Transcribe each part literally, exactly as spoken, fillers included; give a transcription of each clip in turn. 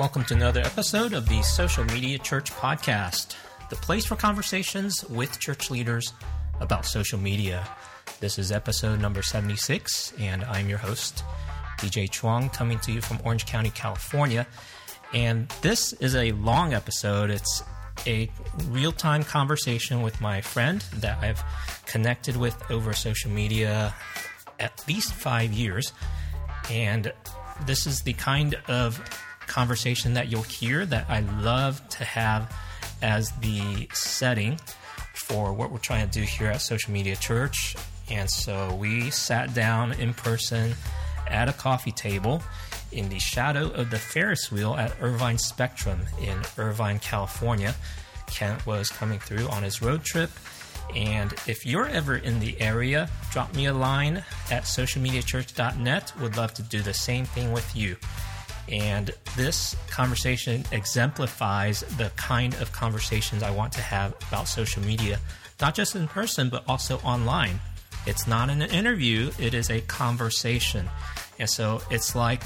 welcome to another episode of the Social Media Church Podcast, the place for conversations with church leaders about social media. This is episode number seventy-six, and I'm your host, D J Chuang, coming to you from Orange County, California. And this is a long episode. It's a real-time conversation with my friend that I've connected with over social media at least five years. And this is the kind of conversation that you'll hear that I love to have as the setting for what we're trying to do here at Social Media Church. And so we sat down in person at a coffee table in the shadow of the Ferris wheel at Irvine Spectrum in Irvine, California. Kent was coming through on his road trip. And if you're ever in the area, drop me a line at social media church dot net. Would love to do the same thing with you. And this conversation exemplifies the kind of conversations I want to have about social media, not just in person, but also online. It's not an interview, it is a conversation. And so it's like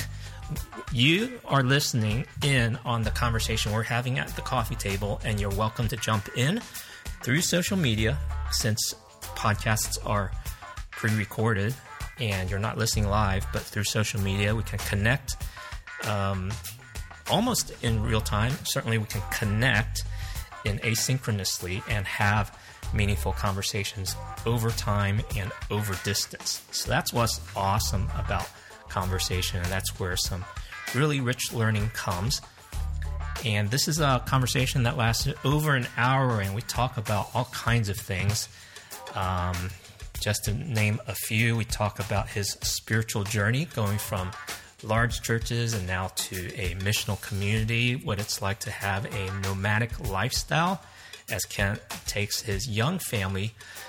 you are listening in on the conversation we're having at the coffee table, and you're welcome to jump in through social media, since podcasts are pre-recorded and you're not listening live, but through social media we can connect um, almost in real time. Certainly we can connect in asynchronously and have meaningful conversations over time and over distance. So that's what's awesome about conversation, and that's where some really rich learning comes. And this is a conversation that lasted over an hour, and we talk about all kinds of things. Um, just to name a few, we talk about his spiritual journey, going from large churches and now to a missional community, what it's like to have a nomadic lifestyle as Kent takes his young family.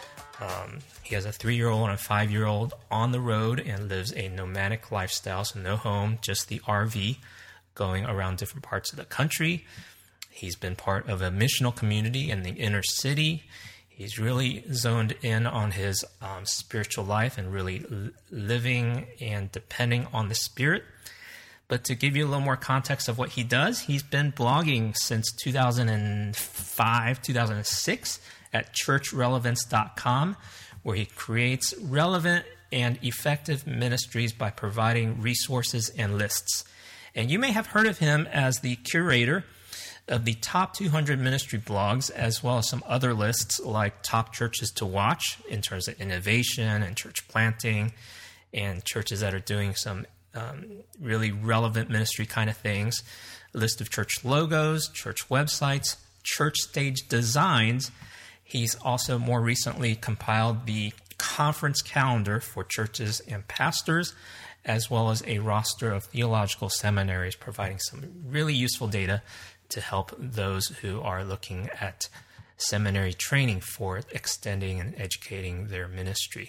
Um, he has a three-year-old and a five-year-old on the road and lives a nomadic lifestyle, so no home, just the R V, going around different parts of the country. He's been part of a missional community in the inner city. He's really zoned in on his um, spiritual life and really l- living and depending on the Spirit. But to give you a little more context of what he does, he's been blogging since two thousand five, two thousand six at church relevance dot com, where he creates relevant and effective ministries by providing resources and lists. And you may have heard of him as the curator of the top two hundred ministry blogs, as well as some other lists like top churches to watch in terms of innovation and church planting, and churches that are doing some um, really relevant ministry kind of things, a list of church logos, church websites, church stage designs. He's also more recently compiled the conference calendar for churches and pastors, as well as a roster of theological seminaries, providing some really useful data to help those who are looking at seminary training for extending and educating their ministry.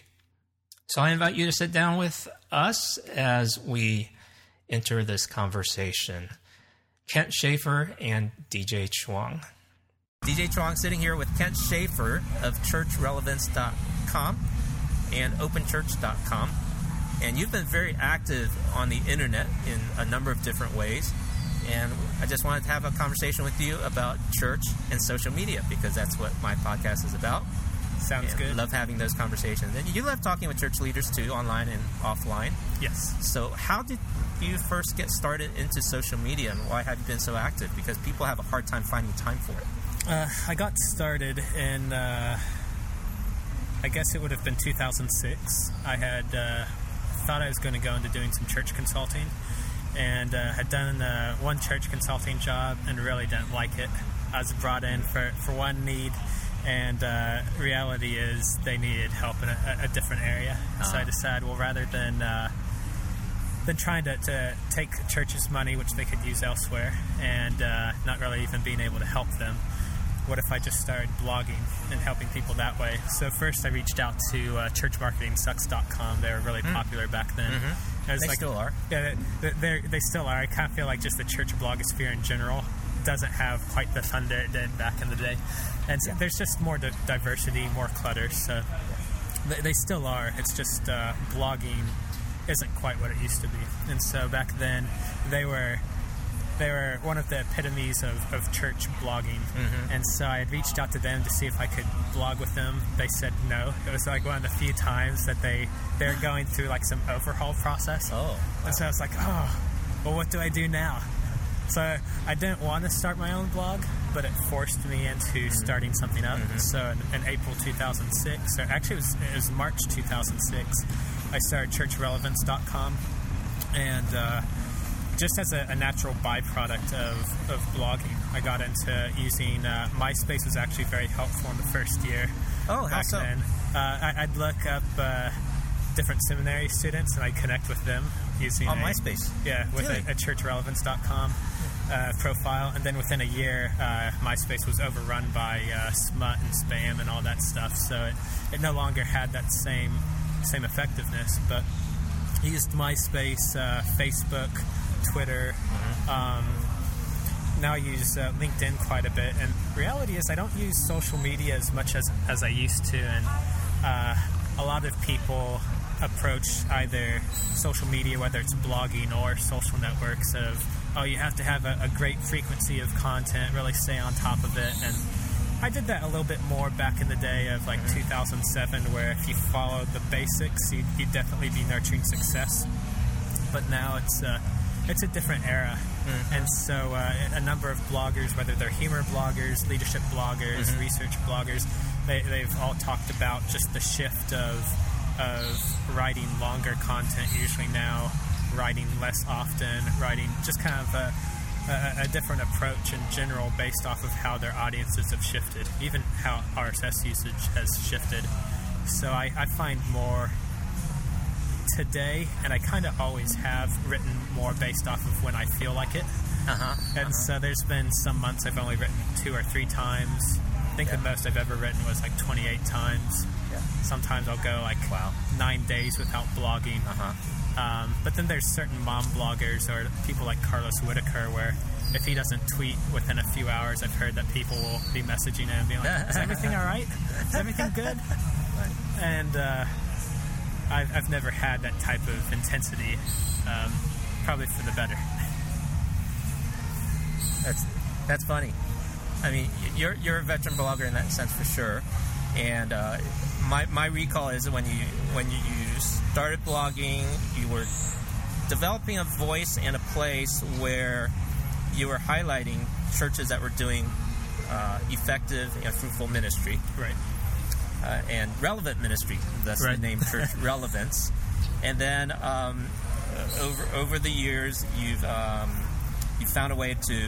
So I invite you to sit down with us as we enter this conversation. Kent Schaefer and D J Chuang. D J Chuang sitting here with Kent Schaefer of church relevance dot com and open church dot com. And you've been very active on the internet in a number of different ways. And I just wanted to have a conversation with you about church and social media, because that's what my podcast is about. Sounds and good. I love having those conversations. And you love talking with church leaders too, online and offline. Yes. So how did you first get started into social media, and why have you been so active? Because people have a hard time finding time for it. Uh, I got started in, uh, I guess it would have been two thousand six. I had uh, thought I was going to go into doing some church consulting, and uh, had done uh, one church consulting job and really didn't like it. I was brought in for, for one need, and uh, reality is they needed help in a, a different area. Uh-huh. So I decided, well, rather than uh, than trying to, to take churches' money, which they could use elsewhere, and uh, not really even being able to help them, what if I just started blogging and helping people that way? So first I reached out to uh, church marketing sucks dot com. They were really mm. popular back then. Mm-hmm. I was they like, still are. Yeah, they they still are. I kind of feel like just the church blogosphere in general doesn't have quite the thunder it did back in the day. And so yeah. there's just more di- diversity, more clutter. So they, they still are. It's just uh, blogging isn't quite what it used to be. And so back then they were they were one of the epitomes of, of church blogging. Mm-hmm. And so I had reached out to them to see if I could blog with them. They said no. It was like one of the few times that they, they're going through like some overhaul process. Oh. Wow. And so I was like, oh, well, what do I do now? So I didn't want to start my own blog, but it forced me into mm-hmm. starting something up. Mm-hmm. So in, in April two thousand six, or actually it was, it was March two thousand six, I started church relevance dot com. And uh, just as a, a natural byproduct of, of blogging, I got into using uh, MySpace. Was actually very helpful in the first year. Oh, how back so? Then. Uh, I, I'd look up uh, different seminary students and I'd connect with them using on a, MySpace. Yeah, with really? a, a church relevance dot com uh, profile. And then within a year, uh, MySpace was overrun by uh, smut and spam and all that stuff. So it, it no longer had that same same effectiveness. But I used MySpace, uh, Facebook, Twitter. Mm-hmm. Um, now I use uh, LinkedIn quite a bit. And reality is I don't use social media as much as, as I used to. And uh, a lot of people approach either social media, whether it's blogging or social networks, of, oh, you have to have a, a great frequency of content, really stay on top of it. And I did that a little bit more back in the day of like two thousand seven, where if you followed the basics, you'd, you'd definitely be nurturing success. But now it's uh, it's a different era. Mm-hmm. And so uh, a number of bloggers, whether they're humor bloggers, leadership bloggers, mm-hmm. research bloggers, they, they've all talked about just the shift of of writing longer content usually now, writing less often, writing just kind of a, a, a different approach in general based off of how their audiences have shifted, even how R S S usage has shifted. So I, I find more today, and I kind of always have written more based off of when I feel like it. Uh-huh. And uh-huh. so there's been some months I've only written two or three times. I think yeah. the most I've ever written was like twenty-eight times. Yeah. Sometimes I'll go like wow. nine days without blogging. Uh-huh. Um, but then there's certain mom bloggers or people like Carlos Whitaker where if he doesn't tweet within a few hours, I've heard that people will be messaging him and being like, is everything all right? Is everything good? Right. And uh, I've, I've never had that type of intensity, um, probably for the better. That's that's funny. I mean, you're you're a veteran blogger in that sense for sure. And uh, my my recall is when you when you started blogging, you were developing a voice and a place where you were highlighting churches that were doing uh, effective and fruitful ministry, right? Uh, and relevant ministry. That's right. The name, Church Relevance. And then um, over over the years, you've um, you found a way to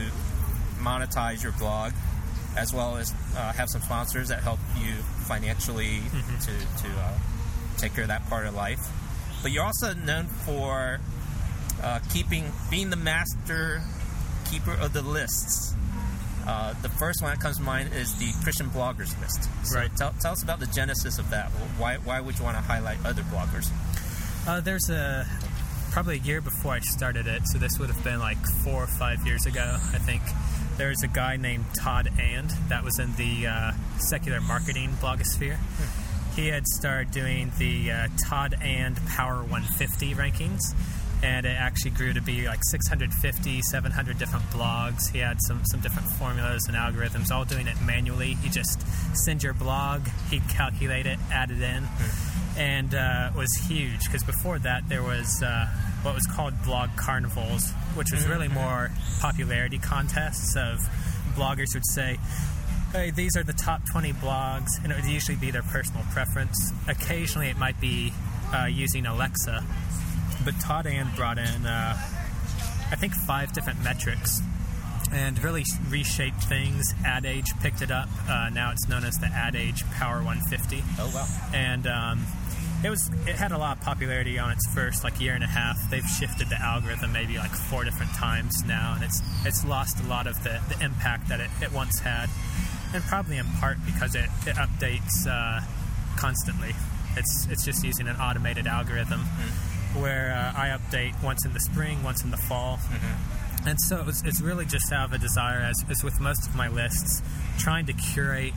monetize your blog, as well as uh, have some sponsors that help you financially mm-hmm. to to uh, take care of that part of life. But you're also known for uh, keeping being the master keeper of the lists. Uh, the first one that comes to mind is the Christian Bloggers list. So right. Tell, tell us about the genesis of that. Why why would you want to highlight other bloggers? Uh, there's a probably a year before I started it, so this would have been like four or five years ago, I think. There's a guy named Todd And that was in the uh, secular marketing blogosphere. Hmm. He had started doing the uh, Todd And Power one fifty rankings, and it actually grew to be like six hundred fifty, seven hundred different blogs. He had some, some different formulas and algorithms, all doing it manually. You just send your blog, he'd calculate it, add it in, mm. and uh, was huge, because before that there was uh, what was called blog carnivals, which was really more popularity contests of bloggers would say, hey, these are the top twenty blogs, and it would usually be their personal preference. Occasionally it might be uh, using Alexa. But Todd And brought in, uh, I think, five different metrics and really reshaped things. Ad Age picked it up. Uh, now it's known as the Ad Age Power one fifty. Oh, wow. And um, it was it had a lot of popularity on its first, like, year and a half. They've shifted the algorithm maybe, like, four different times now, and it's it's lost a lot of the, the impact that it, it once had. And probably in part because it, it updates uh, constantly. It's, it's just using an automated algorithm. Mm. Where uh, I update once in the spring, once in the fall. Mm-hmm. And so it's, it's really just out of a desire, as, as with most of my lists, trying to curate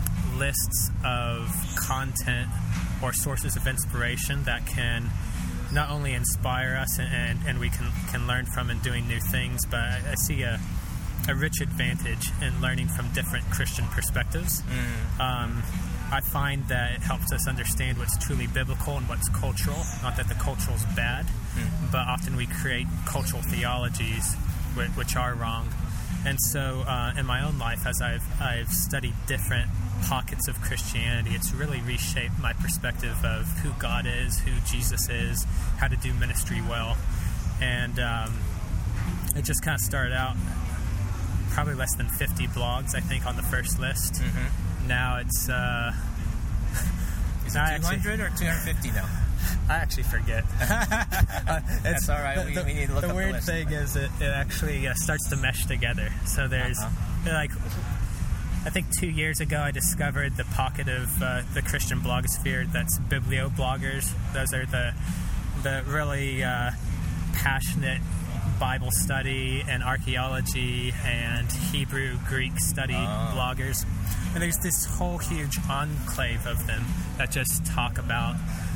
lists of content or sources of inspiration that can not only inspire us and, and, and we can, can learn from in doing new things, but I, I see a, a rich advantage in learning from different Christian perspectives. Mm. Um, I find that it helps us understand what's truly biblical and what's cultural. Not that the cultural is bad, mm. but often we create cultural theologies which, which are wrong. And so uh, in my own life, as I've, I've studied different pockets of Christianity, it's really reshaped my perspective of who God is, who Jesus is, how to do ministry well. And um, it just kind of started out probably less than fifty blogs, I think, on the first list. Mm-hmm. Now it's... Uh, is it two hundred actually, or two hundred fifty now? I actually forget. uh, That's all right. The, we, we need to look the up the weird list. thing is it, it actually uh, starts to mesh together. So there's, uh-huh. like... I think two years ago I discovered the pocket of uh, the Christian blogosphere that's bibliobloggers. Those are the the really uh, passionate Bible study and archaeology and Hebrew Greek study oh. bloggers. And there's this whole huge enclave of them that just talk about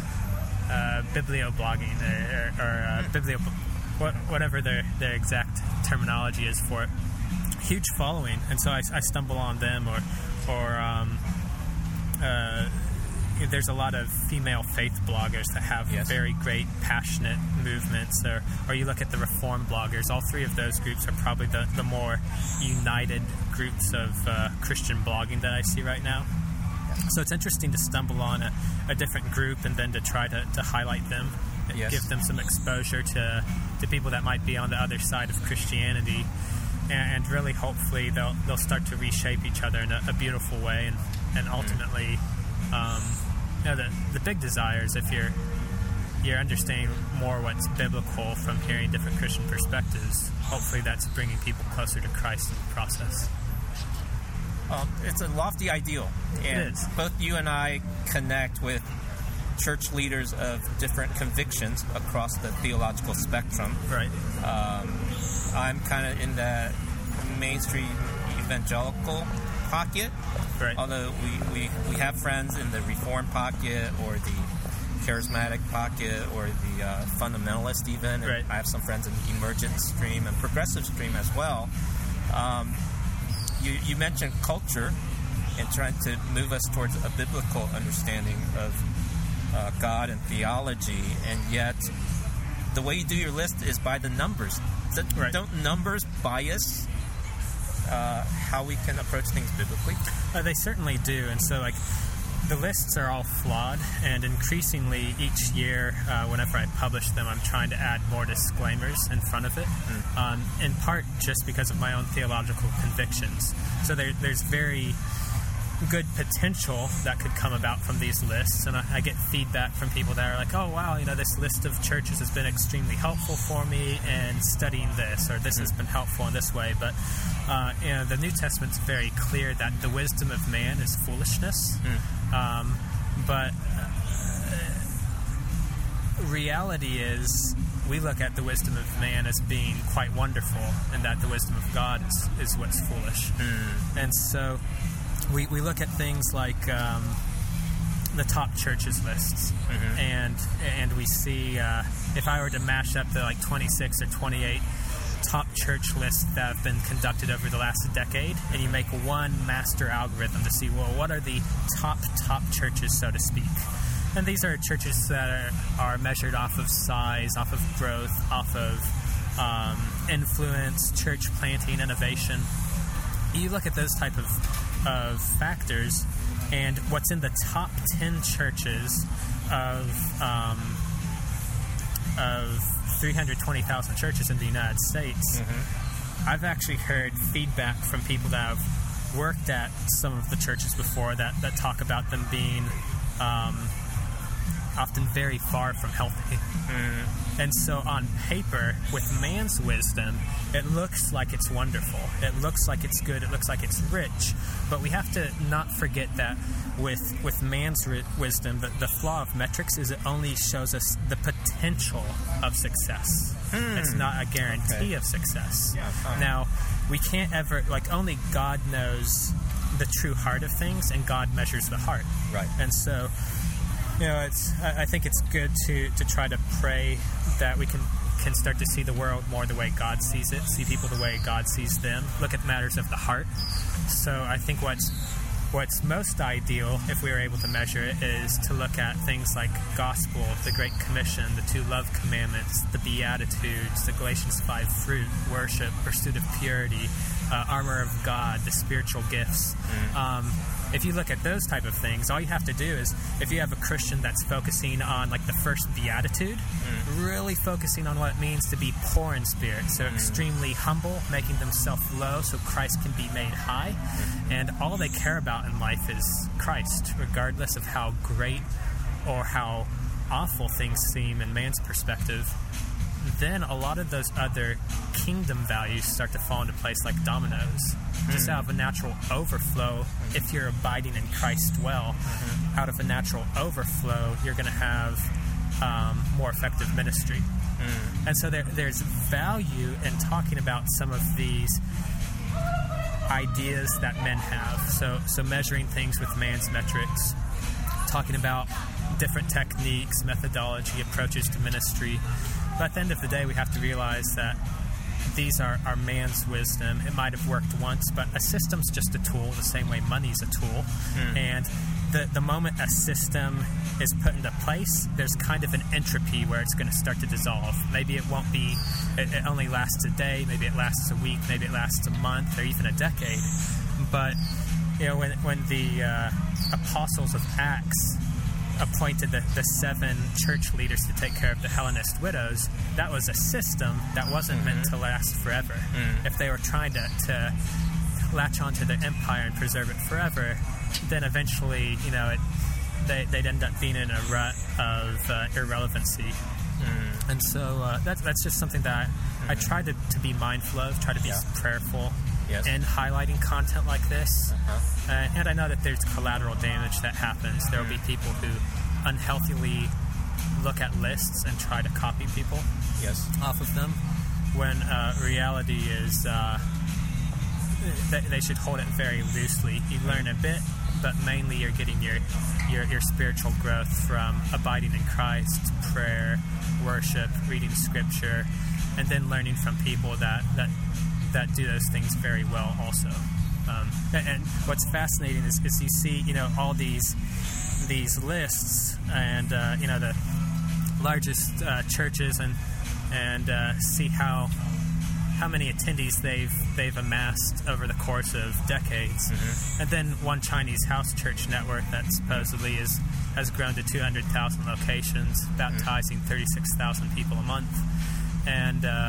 uh, biblioblogging or, or, or uh, biblio what, whatever their their exact terminology is for it. Huge following, and so I, I stumble on them, or, or um, uh, there's a lot of female faith bloggers that have yes. very great, passionate movements, or, or you look at the Reform bloggers. All three of those groups are probably the, the more united groups of uh, Christian blogging that I see right now. So it's interesting to stumble on a, a different group and then to try to, to highlight them, yes. give them some exposure to, to people that might be on the other side of Christianity. And really, hopefully, they'll they'll start to reshape each other in a, a beautiful way, and and ultimately, um, you know, the the big desire is if you're you're understanding more what's biblical from hearing different Christian perspectives. Hopefully, that's bringing people closer to Christ in the process. Um, it's a lofty ideal, and it is. Both you and I connect with church leaders of different convictions across the theological spectrum. Right. Um, I'm kind of in the mainstream evangelical pocket. Right. Although we, we, we have friends in the Reform pocket or the charismatic pocket or the uh, fundamentalist even. Right. I have some friends in the emergent stream and progressive stream as well. Um, you, you mentioned culture and trying to move us towards a biblical understanding of uh, God and theology, and yet the way you do your list is by the numbers. Right. Don't numbers bias uh, how we can approach things biblically? Uh, they certainly do, and so like the lists are all flawed, and increasingly each year, uh, whenever I publish them, I'm trying to add more disclaimers in front of it, mm. um, in part just because of my own theological convictions. So there, there's very good potential that could come about from these lists, and I, I get feedback from people that are like, oh wow, you know, this list of churches has been extremely helpful for me in studying this, or this mm. has been helpful in this way. But uh, you know, the New Testament's very clear that the wisdom of man is foolishness. Mm. Um, but uh, reality is we look at the wisdom of man as being quite wonderful, and that the wisdom of God is, is what's foolish. Mm. And so we, we look at things like um, the top churches lists, mm-hmm. and and we see uh, if I were to mash up the like twenty-six or twenty-eight top church lists that have been conducted over the last decade, and you make one master algorithm to see, well, what are the top, top churches, so to speak. And these are churches that are, are measured off of size, off of growth, off of um, influence, church planting, innovation. You look at those type of, of factors, and what's in the top ten churches of um, of three hundred twenty thousand churches in the United States, mm-hmm. I've actually heard feedback from people that have worked at some of the churches before that, that talk about them being um, often very far from healthy. Mm. And so on paper, with man's wisdom, it looks like it's wonderful. It looks like it's good. It looks like it's rich. But we have to not forget that with with man's ri- wisdom, the, the flaw of metrics is it only shows us the potential of success. Mm. It's not a guarantee okay. of success. Yeah, fine. Now, we can't ever, like, only God knows the true heart of things, and God measures the heart. Right. And so You know, it's. I I think it's good to, to try to pray that we can can start to see the world more the way God sees it, see people the way God sees them, look at matters of the heart. So I think what's what's most ideal, if we were able to measure it, is to look at things like gospel, the Great Commission, the two love commandments, the Beatitudes, the Galatians five fruit, worship, pursuit of purity, uh, armor of God, the spiritual gifts. Mm. Um, if you look at those type of things, all you have to do is, if you have a Christian that's focusing on like the first beatitude, mm. really focusing on what it means to be poor in spirit, so mm. extremely humble, making themselves low so Christ can be made high, mm. and all they care about in life is Christ, regardless of how great or how awful things seem in man's perspective. Then a lot of those other kingdom values start to fall into place like dominoes. Mm. Just out of a natural overflow, mm. if you're abiding in Christ well, mm-hmm. out of a natural overflow, you're going to have um, more effective ministry. Mm. And so there, there's value in talking about some of these ideas that men have. So, so measuring things with man's metrics, talking about different techniques, methodology, approaches to ministry. But at the end of the day, we have to realize that these are, are man's wisdom. It might have worked once, but a system's just a tool, the same way money's a tool. Mm. And the, the moment a system is put into place, there's kind of an entropy where it's going to start to dissolve. Maybe it won't be, it, it only lasts a day, maybe it lasts a week, maybe it lasts a month, or even a decade. But, you know, when, when the uh, apostles of Acts appointed the, the seven church leaders to take care of the Hellenist widows, that was a system that wasn't mm-hmm. meant to last forever. Mm. If they were trying to, to latch onto their empire and preserve it forever, then eventually, you know, it, they, they'd end up being in a rut of uh, irrelevancy. Mm. And so uh, that, that's just something that mm-hmm. I try to, to be mindful of, try to be yeah. prayerful yes. in highlighting content like this. Uh-huh. Uh, and I know that there's collateral damage that happens. There will be people who unhealthily look at lists and try to copy people yes. off of them, when uh, reality is uh, they, they should hold it very loosely. You learn a bit, but mainly you're getting your, your, your spiritual growth from abiding in Christ, prayer, worship, reading Scripture, and then learning from people that, that, that do those things very well also. Um, and, and what's fascinating is, is you see, you know, all these these lists and uh, you know the largest uh, churches and and uh, see how how many attendees they've they've amassed over the course of decades, mm-hmm. and then one Chinese house church network that supposedly is has grown to two hundred thousand locations, baptizing mm-hmm. thirty-six thousand people a month, and. Uh,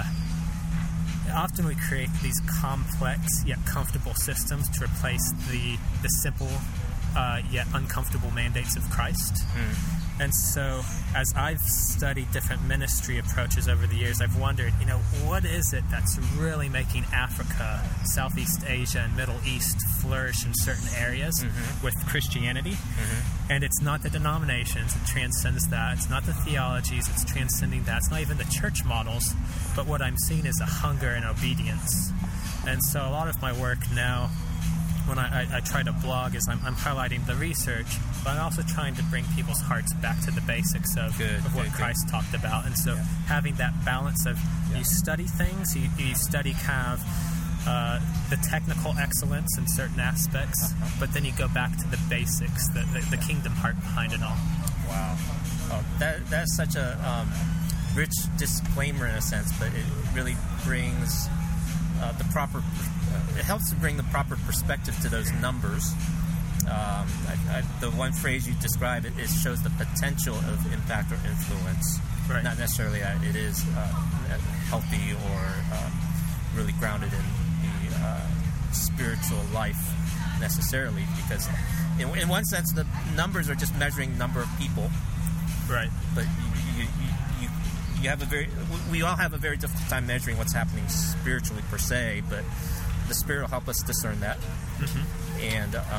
Often we create these complex yet comfortable systems to replace the the simple uh, yet uncomfortable mandates of Christ. Mm. And so, as I've studied different ministry approaches over the years, I've wondered, you know, what is it that's really making Africa, Southeast Asia, and Middle East flourish in certain areas mm-hmm. with Christianity? Mm-hmm. And it's not the denominations, it transcends that. It's not the theologies, it's transcending that. It's not even the church models, but what I'm seeing is a hunger and obedience. And so a lot of my work now, when I, I, I try to blog, is I'm, I'm highlighting the research, but I'm also trying to bring people's hearts back to the basics of, good, of what good, Christ good. talked about. And so yeah. having that balance of yeah. you study things, you, you study kind of uh, the technical excellence in certain aspects, uh-huh. but then you go back to the basics, the, the, the kingdom heart behind it all. Wow. Oh, that that's such a um, rich disclaimer in a sense, but it really brings uh, the proper... It helps to bring the proper perspective to those numbers. Um, I, I, the one phrase you describe, it, it shows the potential of impact or influence. Right. Not necessarily that it is uh, healthy or uh, really grounded in the uh, spiritual life necessarily, because in, in one sense the numbers are just measuring number of people. Right. But you, you, you, you have a very, we all have a very difficult time measuring what's happening spiritually per se, but the Spirit will help us discern that. Mm-hmm. And um,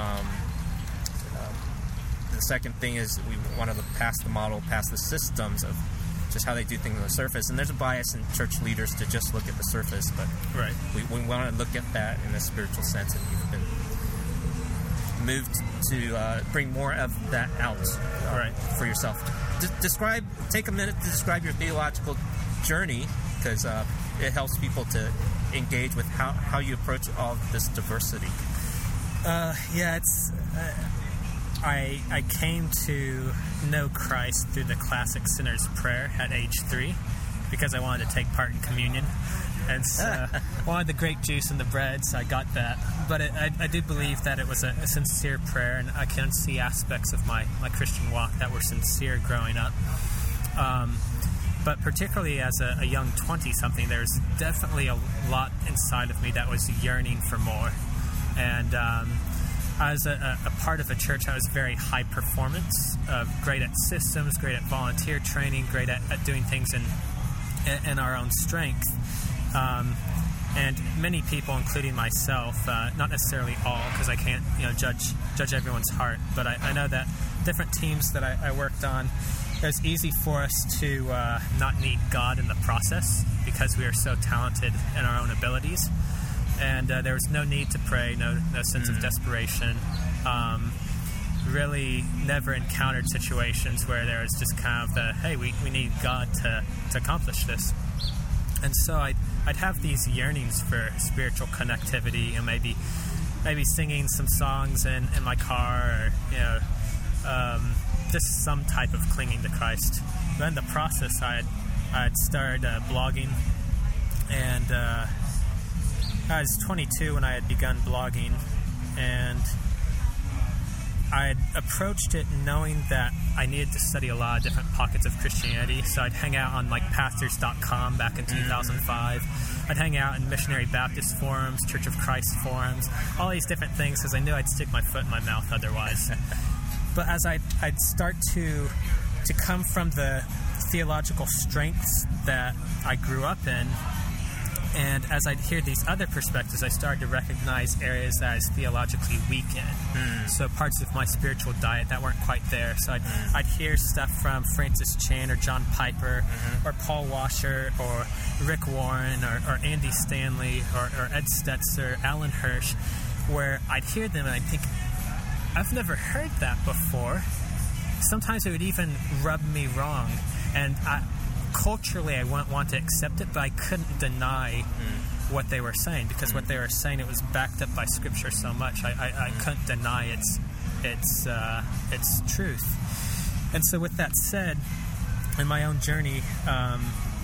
uh, the second thing is we want to pass the model, pass the systems of just how they do things on the surface. And there's a bias in church leaders to just look at the surface, but right. we, we want to look at that in a spiritual sense. And you've been moved to uh, bring more of that out uh, right. for yourself. D- describe, take a minute to describe your theological journey, because uh, it helps people to engage with how, how you approach all this diversity. Uh, yeah, it's. Uh, I I came to know Christ through the classic sinner's prayer at age three, because I wanted to take part in communion, and so wanted the grape juice and the bread, so I got that. But it, I, I do believe that it was a, a sincere prayer, and I can see aspects of my, my Christian walk that were sincere growing up. Um, but particularly as a, a young twenty-something, there's definitely a lot inside of me that was yearning for more. And um, I was a, a part of a church. I was very high performance, uh, great at systems, great at volunteer training, great at, at doing things in in our own strength. Um, and many people, including myself, uh, not necessarily all, because I can't you know judge judge everyone's heart, but I, I know that different teams that I, I worked on, it was easy for us to uh, not need God in the process because we are so talented in our own abilities. And uh, there was no need to pray, no no sense mm. of desperation. Um, really never encountered situations where there was just kind of the, hey, we, we need God to, to accomplish this. And so I'd, I'd have these yearnings for spiritual connectivity, and maybe maybe singing some songs in, in my car, or, you know, um, just some type of clinging to Christ. But in the process, I'd, I'd started uh, blogging, and uh, I was twenty-two when I had begun blogging, and I had approached it knowing that I needed to study a lot of different pockets of Christianity. So I'd hang out on like pastors dot com back in two thousand five. I'd hang out in Missionary Baptist forums, Church of Christ forums, all these different things, because I knew I'd stick my foot in my mouth otherwise. But as I'd, I'd start to to come from the theological strengths that I grew up in, and as I'd hear these other perspectives, I started to recognize areas that I was theologically weak in. Mm. So parts of my spiritual diet that weren't quite there. So I'd, mm. I'd hear stuff from Francis Chan or John Piper mm-hmm. or Paul Washer or Rick Warren or, or Andy Stanley or, or Ed Stetzer, Alan Hirsch, where I'd hear them and I'd think, I've never heard that before. Sometimes it would even rub me wrong. And I... Culturally, I wouldn't want to accept it, but I couldn't deny mm. what they were saying, because mm. what they were saying, it was backed up by Scripture so much. I, I, I mm. couldn't deny its its uh, its truth. And so, with that said, in my own journey, um,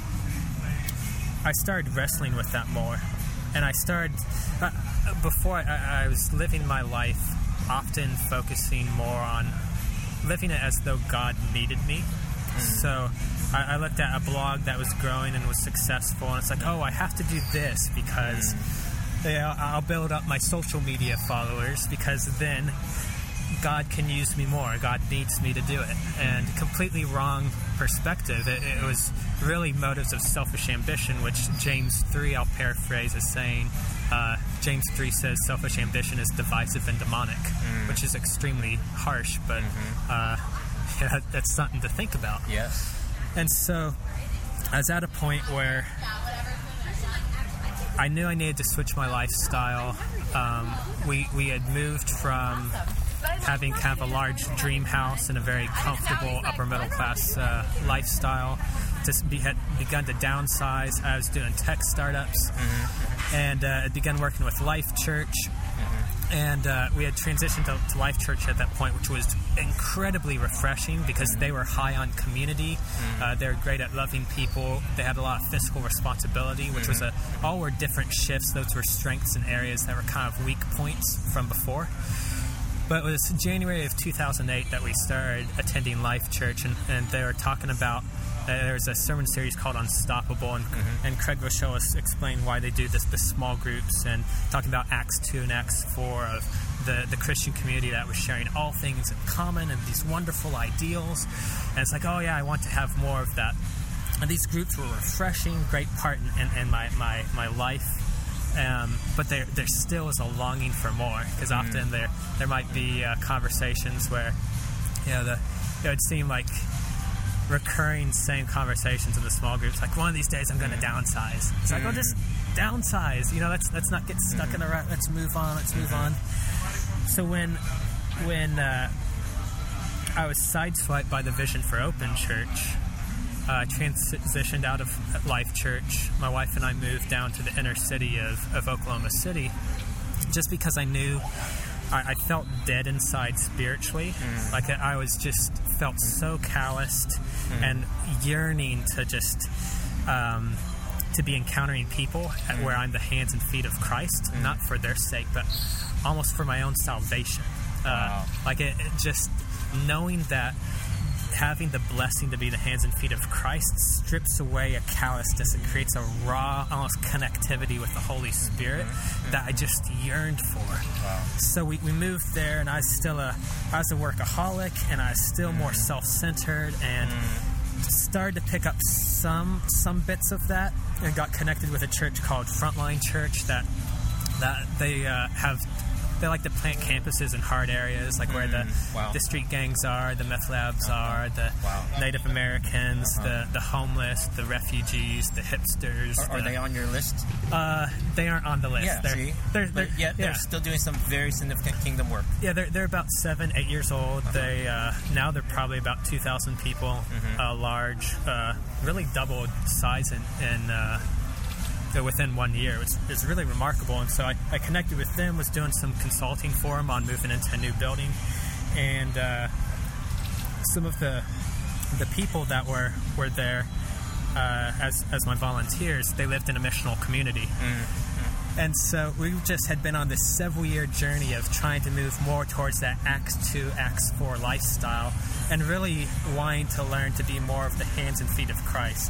I started wrestling with that more, and I started uh, before I, I was living my life, often focusing more on living it as though God needed me. Mm. So I, I looked at a blog that was growing and was successful, and it's like, oh, I have to do this because mm. you know, I'll build up my social media followers, because then God can use me more. God needs me to do it. And completely wrong perspective. It, it was really motives of selfish ambition, which James three, I'll paraphrase, as saying, uh, James three says selfish ambition is divisive and demonic, mm. which is extremely harsh, but mm-hmm. uh, yeah, that's something to think about. Yes. And so I was at a point where I knew I needed to switch my lifestyle. Um, we we had moved from having kind of a large dream house and a very comfortable upper middle class uh, lifestyle to be, had begun to downsize. I was doing tech startups, mm-hmm. and uh, had begun working with Life Church. Mm-hmm. And uh, we had transitioned to, to Life Church at that point, which was incredibly refreshing because mm-hmm. they were high on community. Mm-hmm. Uh, they were great at loving people. They had a lot of fiscal responsibility, which mm-hmm. was a, all were different shifts. Those were strengths and areas that were kind of weak points from before. But it was January of two thousand eight that we started attending Life Church, and, and they were talking about, uh, there was a sermon series called Unstoppable, and, mm-hmm. and Craig Rochelle explained why they do this, the small groups, and talking about Acts two and Acts four of the, the Christian community that was sharing all things in common and these wonderful ideals. And it's like, oh yeah, I want to have more of that. And these groups were refreshing, great part in, in, in my, my, my life. Um, but there, there still is a longing for more, because mm. often there there might be uh, conversations where, you know, the it would seem like recurring same conversations in the small groups. Like, one of these days I'm going to mm. downsize. It's like, mm. oh, just downsize. You know, let's let's not get stuck mm. in a rut. Let's move on. Let's move on. So when when uh, I was sideswiped by the Vision for Open Church, I uh, transitioned out of Life Church. My wife and I moved down to the inner city of, of Oklahoma City just because I knew I, I felt dead inside spiritually. Mm. Like I, I was just felt so calloused mm. and yearning to just um, to be encountering people at mm. where I'm the hands and feet of Christ, mm. not for their sake, but almost for my own salvation. Wow. Uh, like it, it just knowing that having the blessing to be the hands and feet of Christ strips away a callousness and creates a raw, almost connectivity with the Holy Spirit mm-hmm. that I just yearned for. Wow. So we, we moved there, and I was still a I was a workaholic, and I was still mm-hmm. more self-centered, and mm-hmm. started to pick up some some bits of that, and got connected with a church called Frontline Church that that they uh, have. They like to plant campuses in hard areas, like where the, wow. the street gangs are, the meth labs uh-huh. are, the wow. Native Americans, uh-huh. the, the homeless, the refugees, the hipsters. Are, are the, they on your list? Uh, they aren't on the list. Yeah, they're, see? They're, they're, but yet they're yeah. still doing some very significant kingdom work. Yeah, they're they're about seven, eight years old. Uh-huh. They uh, now they're probably about two thousand people, mm-hmm. uh, large, uh, really doubled size in. in uh, within one year. It's, it's really remarkable. And so I, I connected with them, was doing some consulting for them on moving into a new building. And uh, some of the the people that were, were there uh, as, as my volunteers, they lived in a missional community. Mm-hmm. And so we just had been on this several year journey of trying to move more towards that Acts two, Acts four lifestyle, and really wanting to learn to be more of the hands and feet of Christ.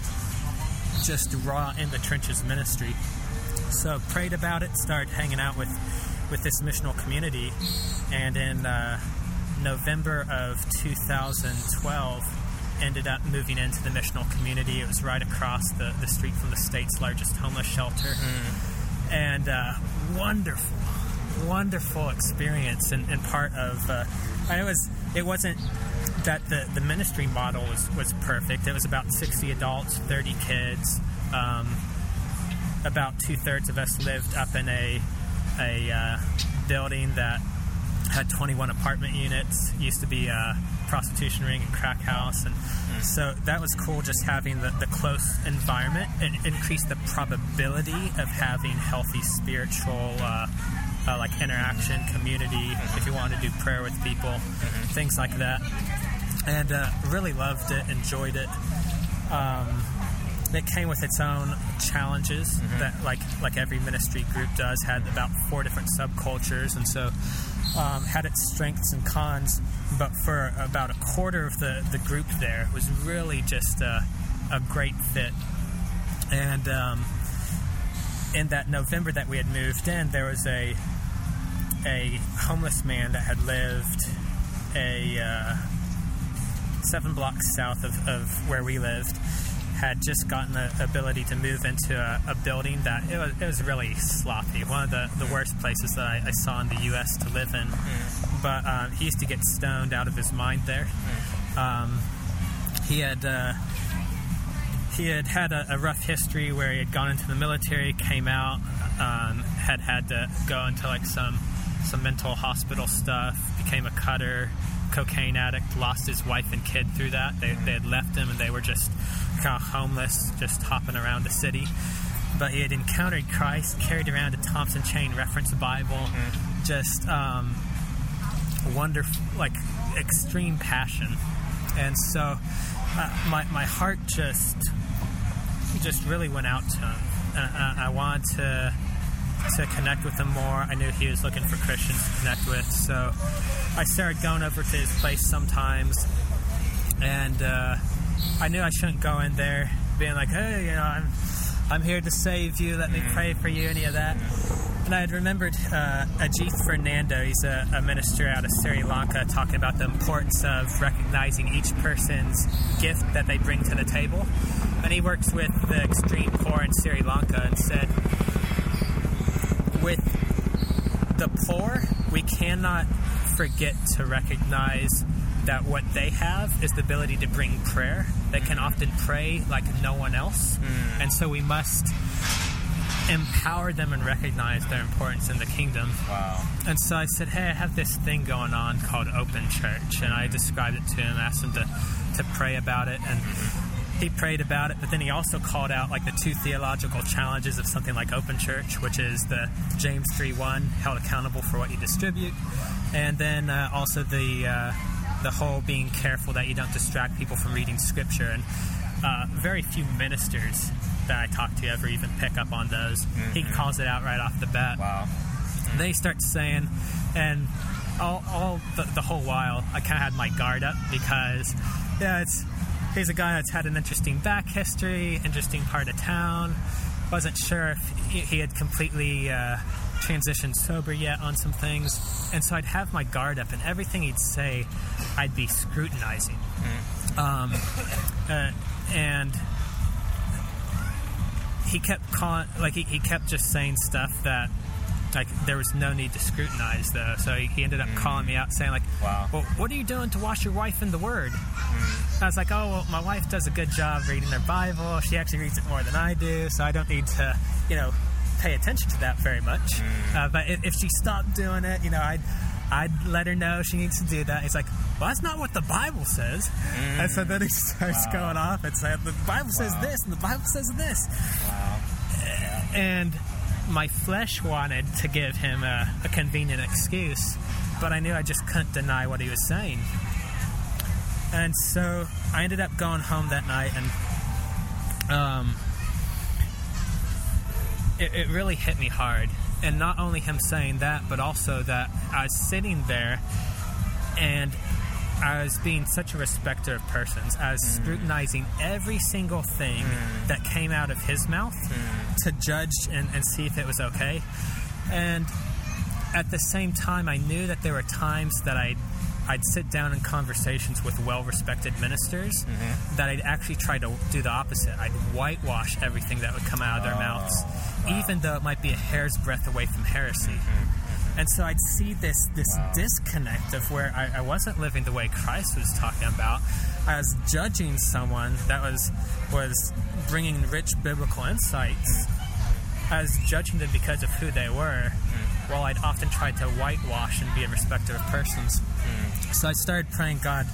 Just raw in the trenches ministry. So prayed about it, started hanging out with, with this missional community, and in uh, November of two thousand twelve ended up moving into the missional community. It was right across the, the street from the state's largest homeless shelter. Mm. And uh, wonderful, wonderful experience, and, and part of uh, I know it was it wasn't that the, the ministry model was, was perfect. It was about sixty adults, thirty kids. Um, about two-thirds of us lived up in a a uh, building that had twenty-one apartment units. Used to be a prostitution ring and crack house. And mm. so that was cool, just having the, the close environment. It increased the probability of having healthy spiritual uh, uh, like interaction, community, mm-hmm. if you want to do prayer with people, mm-hmm. things like that. And uh, really loved it, enjoyed it. Um, it came with its own challenges mm-hmm. that, like like every ministry group does, had about four different subcultures, and so um, had its strengths and cons. But for about a quarter of the, the group there, it was really just a, a great fit. And um, in that November that we had moved in, there was a a homeless man that had lived a uh, seven blocks south of, of where we lived, had just gotten the ability to move into a, a building that it was, it was really sloppy. One of the, the worst places that I, I saw in the U S to live in. Mm. But um, he used to get stoned out of his mind there. Mm. Um, he had uh, he had had a, a rough history where he had gone into the military, came out, um, had had to go into like some some mental hospital stuff, became a cutter, cocaine addict, lost his wife and kid through that. They, they had left him and they were just kind of homeless, just hopping around the city. But he had encountered Christ, carried around a Thompson Chain Reference Bible, mm. just um, wonderful, like extreme passion. And so uh, my my heart just just really went out to him. Uh, I wanted to to connect with him more. I knew he was looking for Christians to connect with, so I started going over to his place sometimes, and uh, I knew I shouldn't go in there being like, hey, you know, I'm I'm here to save you, let me pray for you, any of that. And I had remembered uh, Ajith Fernando. He's a, a minister out of Sri Lanka, talking about the importance of recognizing each person's gift that they bring to the table. And he works with the extreme poor in Sri Lanka, and said, with the poor, we cannot forget to recognize that what they have is the ability to bring prayer. They can often pray like no one else. Mm. And so we must empower them and recognize their importance in the kingdom. Wow. And so I said, hey, I have this thing going on called Open Church. And I described it to him, asked him to, to pray about it. And he prayed about it, but then he also called out like the two theological challenges of something like Open Church, which is the James three one, held accountable for what you distribute. And then uh, also the uh, the whole being careful that you don't distract people from reading Scripture. And uh, very few ministers that I talk to ever even pick up on those. Mm-hmm. He calls it out right off the bat. Wow. Mm-hmm. They start saying, and all, all the, the whole while, I kind of had my guard up because, yeah, it's he's a guy that's had an interesting back history, interesting part of town. Wasn't sure if he, he had completely uh, transitioned sober yet on some things. And so I'd have my guard up, and everything he'd say, I'd be scrutinizing. Mm-hmm. Um, uh, and... He kept calling, like he, he kept just saying stuff that, like, there was no need to scrutinize, though. So he, he ended up mm. calling me out, saying, like, wow. well, what are you doing to wash your wife in the Word? Mm. I was like, oh, well, my wife does a good job reading her Bible. She actually reads it more than I do, so I don't need to, you know, pay attention to that very much. Mm. Uh, but if, if she stopped doing it, you know, I'd I'd let her know she needs to do that. He's like, well, that's not what the Bible says. Mm. And so then he starts wow. going off and saying, the Bible says wow. this, and the Bible says this. Wow. Yeah. And my flesh wanted to give him a, a convenient excuse, but I knew I just couldn't deny what he was saying. And so I ended up going home that night, and um, it, it really hit me hard. And not only him saying that, but also that I was sitting there and I was being such a respecter of persons. I was mm. scrutinizing every single thing mm. that came out of his mouth mm. to judge and, and see if it was okay. And at the same time, I knew that there were times that I'd, I'd sit down in conversations with well-respected ministers mm-hmm. that I'd actually try to do the opposite. I'd whitewash everything that would come out of their oh. mouths. Wow. Even though it might be a hair's breadth away from heresy. Mm-hmm. And so I'd see this this wow. disconnect of where I, I wasn't living the way Christ was talking about. I was judging someone that was was bringing rich biblical insights. Mm-hmm. I was judging them because of who they were, mm-hmm. while I'd often tried to whitewash and be a respecter of persons. Mm-hmm. So I started praying, God,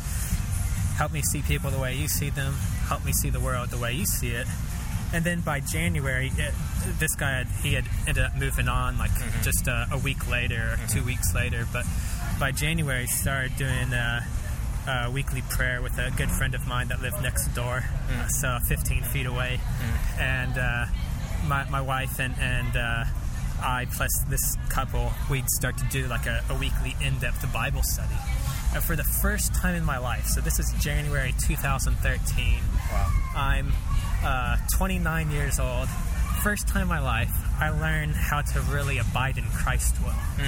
help me see people the way you see them. Help me see the world the way you see it. And then by January, it, this guy, had, he had ended up moving on like mm-hmm. just a, a week later or mm-hmm. two weeks later. But by January, started doing uh, uh, weekly prayer with a good friend of mine that lived next door, mm-hmm. so fifteen feet away. Mm-hmm. And uh, my, my wife and, and uh, I, plus this couple, we'd start to do like a, a weekly in-depth Bible study. And for the first time in my life, so this is January two thousand thirteen, wow. I'm uh, twenty-nine years old. First time in my life, I learned how to really abide in Christ's will. Mm.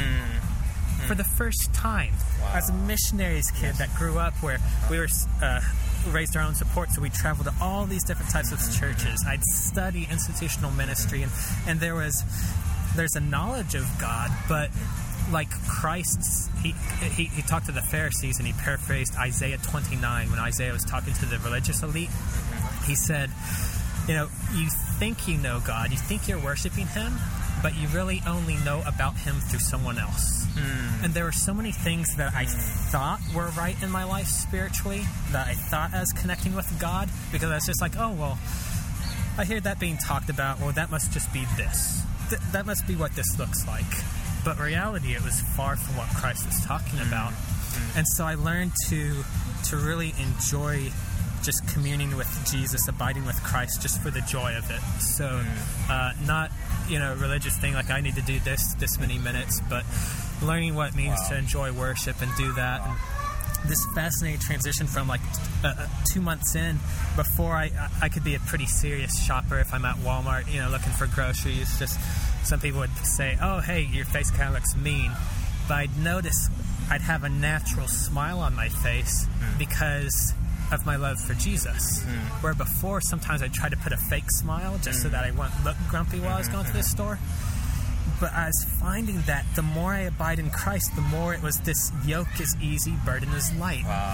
Mm. For the first time, wow. as a missionary's kid yes. that grew up where we were uh, raised our own support, so we traveled to all these different types of mm-hmm. churches. I'd study institutional ministry, and, and there was there's a knowledge of God, but like Christ's, he, he he talked to the Pharisees and he paraphrased Isaiah twenty-nine when Isaiah was talking to the religious elite. He said, you know, you think you know God, you think you're worshiping Him, but you really only know about Him through someone else. Mm. And there were so many things that I thought were right in my life spiritually, that I thought I was connecting with God, because I was just like, oh, well, I hear that being talked about, well, that must just be this. Th- that must be what this looks like. But in reality, it was far from what Christ was talking about. Mm. And so I learned to to really enjoy just communing with Jesus, abiding with Christ, just for the joy of it. So uh, not, you know, a religious thing like I need to do this this many minutes, but learning what it means wow. to enjoy worship and do that. And this fascinating transition from like uh, two months in, before I I could be a pretty serious shopper if I'm at Walmart, you know, looking for groceries. Just some people would say, oh, hey, your face kind of looks mean. But I'd notice I'd have a natural smile on my face mm. because of my love for Jesus. Mm. Where before, sometimes I'd try to put a fake smile just mm. so that I wouldn't look grumpy while I was going to the store. But I was finding that the more I abide in Christ, the more it was this yoke is easy, burden is light. Wow.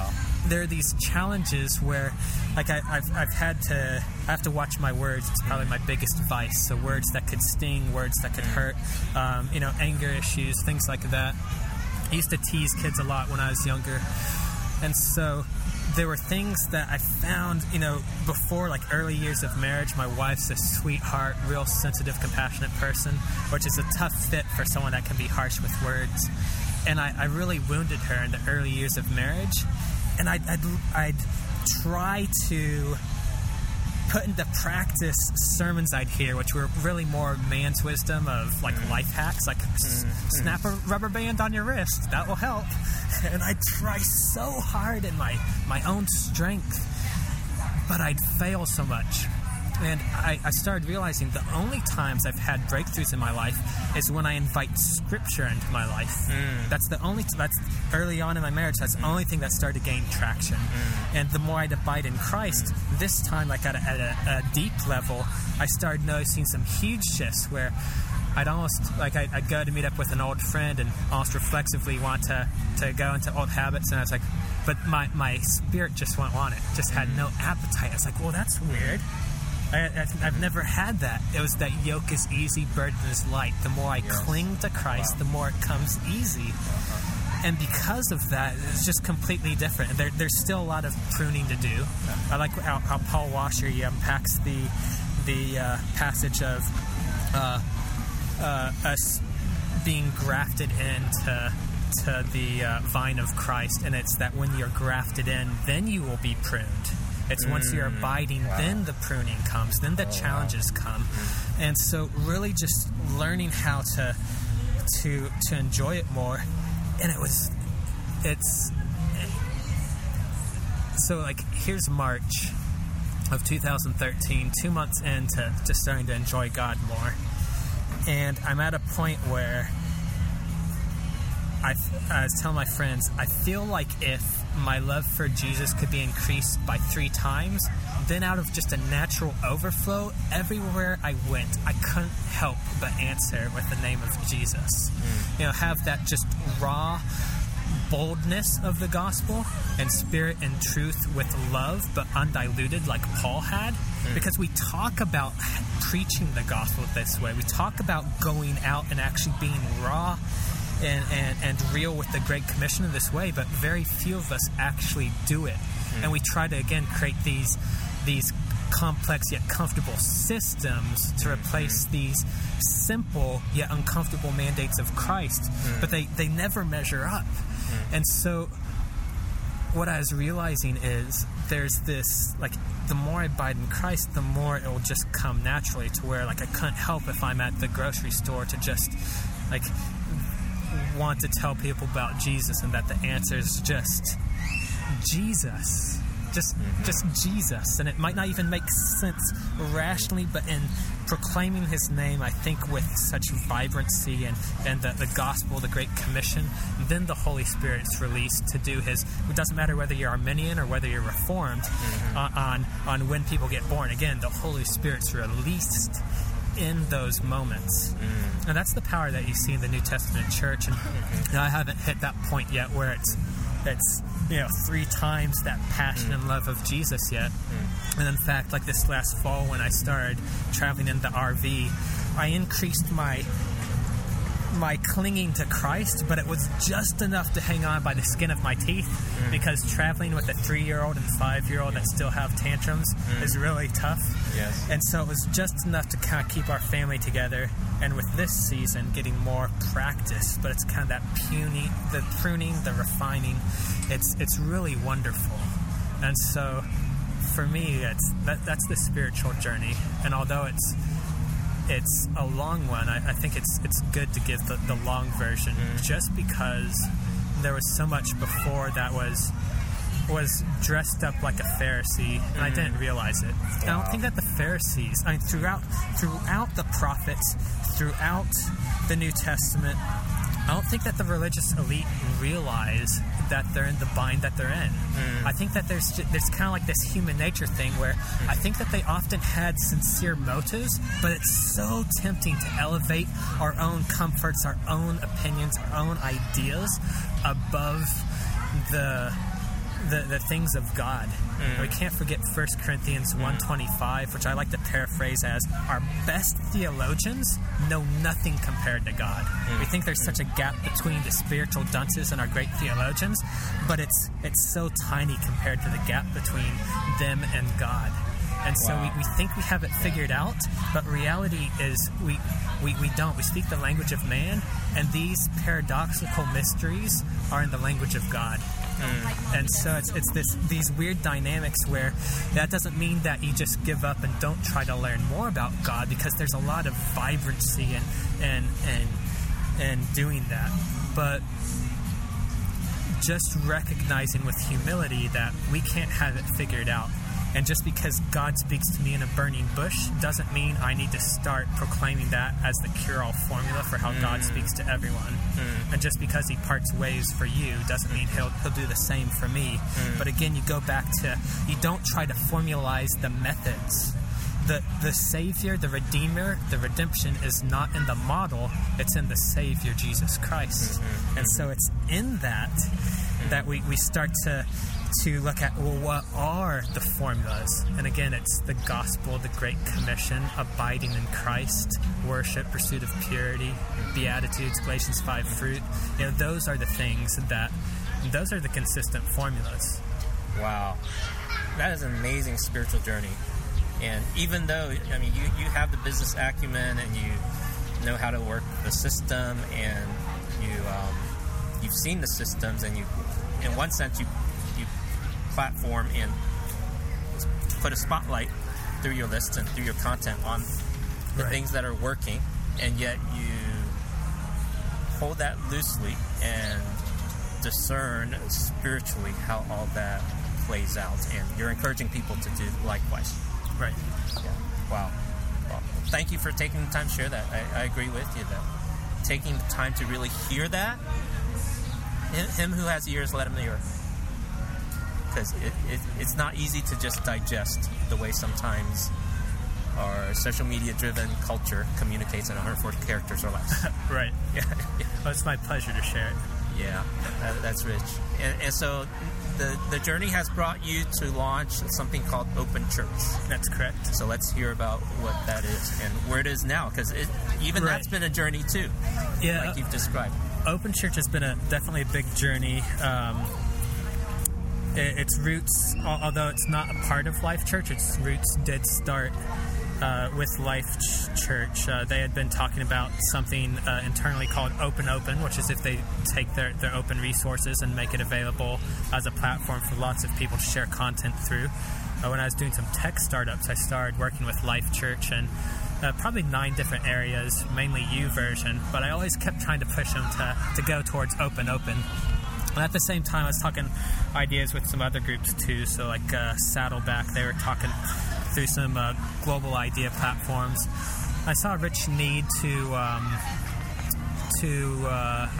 there are these challenges where, like, I, I've I've had to I have to watch my words. It's probably my biggest vice. So words that could sting, words that could hurt, um, you know, anger issues, things like that. I used to tease kids a lot when I was younger, and so there were things that I found, you know, before, like, early years of marriage. My wife's a sweetheart, real sensitive, compassionate person, which is a tough fit for someone that can be harsh with words. And I, I really wounded her in the early years of marriage. And I'd, I'd, I'd try to put into practice sermons I'd hear, which were really more man's wisdom of, like, mm. life hacks, like mm. snap a rubber band on your wrist, that will help. And I'd try so hard in my, my own strength, but I'd fail so much. And I, I started realizing the only times I've had breakthroughs in my life is when I invite Scripture into my life. Mm. That's the only, that's early on in my marriage, that's mm. the only thing that started to gain traction. Mm. And the more I'd abide in Christ, mm. this time, like at, a, at a, a deep level, I started noticing some huge shifts where I'd almost, like, I'd, I'd go to meet up with an old friend and almost reflexively want to, to go into old habits, and I was like, but my, my spirit just won't want it, just had no appetite. I was like, well, that's weird. I, I, I've never had that. It was that yoke is easy, burden is light. The more I yes. cling to Christ, wow. the more it comes easy. Uh-huh. And because of that, it's just completely different. There, there's still a lot of pruning to do. I like how, how Paul Washer he unpacks the the uh, passage of uh, uh, us being grafted into to the uh, vine of Christ, and it's that when you're grafted in, then you will be pruned. It's mm, once you're abiding, wow. then the pruning comes, then the oh, challenges wow. come. Mm. And so really just learning how to to to enjoy it more. And it was, it's, so like, here's March of two thousand thirteen, two months into to starting to enjoy God more. And I'm at a point where I, I was telling my friends, I feel like if my love for Jesus could be increased by three times, then out of just a natural overflow, everywhere I went, I couldn't help but answer with the name of Jesus. Mm. You know, have that just raw boldness of the gospel and spirit and truth with love, but undiluted like Paul had. Mm. Because we talk about preaching the gospel this way. We talk about going out and actually being raw And, and, and real with the Great Commission in this way, but very few of us actually do it. Mm. And we try to, again, create these these complex yet comfortable systems to replace mm. these simple yet uncomfortable mandates of Christ, mm. but they, they never measure up. Mm. And so what I was realizing is there's this, like, the more I abide in Christ, the more it will just come naturally to where, like, I couldn't help if I'm at the grocery store to just, like, want to tell people about Jesus, and that the answer is just Jesus. Just mm-hmm. just Jesus. And it might not even make sense rationally, but in proclaiming his name, I think with such vibrancy and, and the, the gospel, the Great Commission, then the Holy Spirit's released to do his, it doesn't matter whether you're Arminian or whether you're Reformed, mm-hmm. uh, on, on when people get born. Again, the Holy Spirit's released in those moments. Mm. And that's the power that you see in the New Testament church. And you know, I haven't hit that point yet where it's it's you know three times that passion mm. and love of Jesus yet. Mm. And in fact, like this last fall when I started traveling in the R V, I increased my my clinging to Christ, but it was just enough to hang on by the skin of my teeth, mm. because traveling with a three-year-old and five-year-old that still have tantrums mm. is really tough. Yes. And so it was just enough to kind of keep our family together. And with this season, getting more practice, but it's kind of that puny, the pruning, the refining. It's it's really wonderful. And so for me, it's that that's the spiritual journey. And although it's It's a long one. I, I think it's it's good to give the, the long version, mm. just because there was so much before that was was dressed up like a Pharisee, and mm. I didn't realize it. Wow. I don't think that the Pharisees, I mean, throughout throughout the prophets, throughout the New Testament, I don't think that the religious elite realize that they're in the bind that they're in. Mm. I think that there's there's kind of like this human nature thing where mm. I think that they often had sincere motives, but it's so tempting to elevate our own comforts, our own opinions, our own ideas above the the, the things of God. Mm. We can't forget First Corinthians mm. one twenty-five, which I like to paraphrase as, our best theologians know nothing compared to God. Mm. We think there's such a gap between the spiritual dunces and our great theologians, but it's it's so tiny compared to the gap between them and God. And so wow. we, we think we have it figured out, but reality is we, we, we don't. We speak the language of man, and these paradoxical mysteries are in the language of God. Mm. And so it's it's this these weird dynamics where that doesn't mean that you just give up and don't try to learn more about God, because there's a lot of vibrancy and and and, and doing that. But just recognizing with humility that we can't have it figured out. And just because God speaks to me in a burning bush doesn't mean I need to start proclaiming that as the cure-all formula for how mm. God speaks to everyone. Mm. And just because he parts ways for you doesn't mean he'll, he'll do the same for me. Mm. But again, you go back to, you don't try to formalize the methods. The, the Savior, the Redeemer, the redemption is not in the model, it's in the Savior, Jesus Christ. Mm-hmm. And so it's in that that we, we start to to look at, well, what are the formulas? And again, it's the gospel, the Great Commission, abiding in Christ, worship, pursuit of purity, Beatitudes, Galatians five, fruit. You know, those are the things that, those are the consistent formulas. Wow. That is an amazing spiritual journey. And even though, I mean, you, you have the business acumen and you know how to work the system, and you, um, you've seen the systems, and you, in one sense, you platform and put a spotlight through your lists and through your content on the right. things that are working, and yet you hold that loosely and discern spiritually how all that plays out, and you're encouraging people to do likewise. Right. Yeah. Wow. Well, thank you for taking the time to share that. I, I agree with you that taking the time to really hear that, him who has ears, let him hear. Because it, it, it's not easy to just digest the way sometimes our social media driven culture communicates in one hundred forty characters or less. Right. Yeah. Yeah. Well, it's my pleasure to share it. Yeah, that, that's rich. And, and so the, the journey has brought you to launch something called Open Church. That's correct. So let's hear about what that is and where it is now, because even right. that's been a journey too, yeah, like you've described. Open Church has been a definitely a big journey. Um, Its roots, although it's not a part of Life Church, its roots did start uh, with Life Church. Uh, they had been talking about something uh, internally called Open Open, which is if they take their, their open resources and make it available as a platform for lots of people to share content through. Uh, when I was doing some tech startups, I started working with Life Church and uh, probably nine different areas, mainly YouVersion, but I always kept trying to push them to, to go towards Open Open. And at the same time, I was talking ideas with some other groups too. So like uh, Saddleback, they were talking through some uh, global idea platforms. I saw a rich need to um, to uh,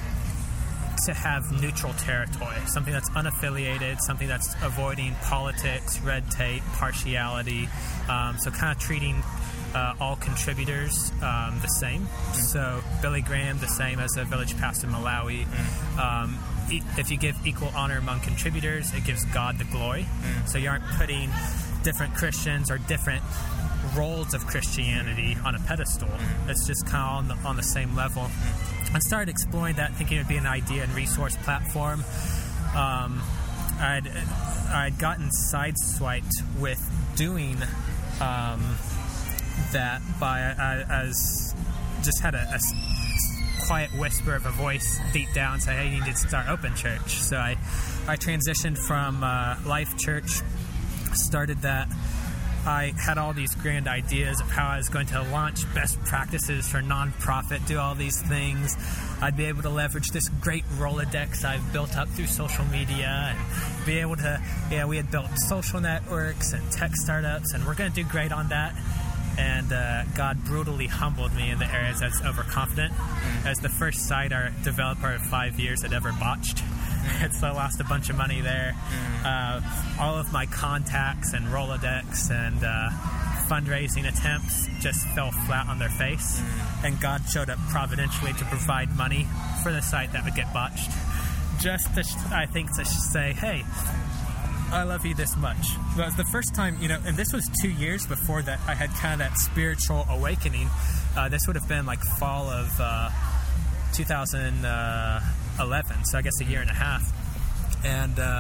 to have neutral territory, something that's unaffiliated, something that's avoiding politics, red tape, partiality. Um, so kind of treating Uh, all contributors um, the same. Mm. So Billy Graham, the same as a village pastor in Malawi. Mm. Um, e- if you give equal honor among contributors, it gives God the glory. Mm. So you aren't putting different Christians or different roles of Christianity on a pedestal. Mm. It's just kind of on the, on the same level. Mm. I started exploring that, thinking it would be an idea and resource platform. Um, I'd, I'd gotten sideswiped with doing um, that by I, I was just had a, a quiet whisper of a voice deep down say, hey, you need to start Open Church. So I, I transitioned from uh, Life Church, started that. I had all these grand ideas of how I was going to launch best practices for nonprofit, do all these things. I'd be able to leverage this great Rolodex I've built up through social media and be able to, yeah, we had built social networks and tech startups, and we're going to do great on that. And uh, God brutally humbled me in the areas I was overconfident. Mm. As the first site our developer of five years had ever botched. Mm. And so I lost a bunch of money there. Mm. Uh, all of my contacts and Rolodex and uh, fundraising attempts just fell flat on their face. Mm. And God showed up providentially to provide money for the site that would get botched. just to, I think, to say, hey, I love you this much. It was the first time, you know, and this was two years before that I had kind of that spiritual awakening. Uh, this would have been like fall of uh, two thousand eleven, so I guess a year and a half. And uh,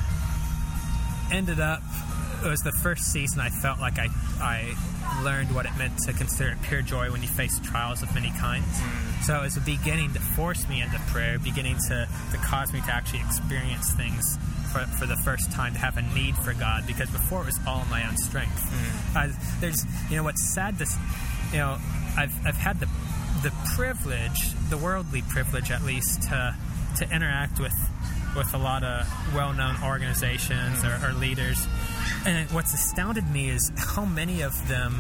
ended up, it was the first season I felt like I, I learned what it meant to consider it pure joy when you face trials of many kinds. Mm. So it was beginning to force me into prayer, beginning to, to cause me to actually experience things for, for the first time, to have a need for God, because before it was all in my own strength. Mm. Uh, there's, you know, what's sad to, you know, I've I've had the the privilege, the worldly privilege at least, to to interact with with a lot of well-known organizations mm. or, or leaders, and what's astounded me is how many of them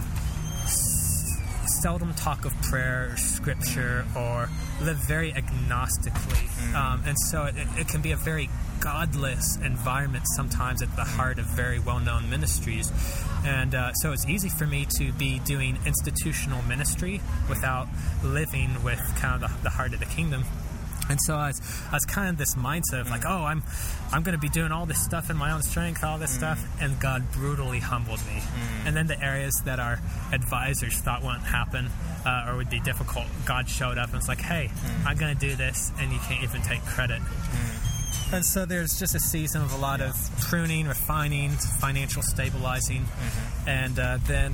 s- seldom talk of prayer or scripture mm. or live very agnostically, mm. um, and so it, it can be a very godless environment sometimes at the heart of very well-known ministries. And uh, so it's easy for me to be doing institutional ministry without living with kind of the, the heart of the kingdom. And so I was, I was kind of this mindset of like, oh, I'm I'm going to be doing all this stuff in my own strength, all this mm. stuff, and God brutally humbled me. Mm. And then the areas that our advisors thought wouldn't happen uh, or would be difficult, God showed up and was like, hey, mm. I'm going to do this, and you can't even take credit. Mm. And so there's just a season of a lot yeah. of pruning, refining, financial stabilizing, mm-hmm. and uh, then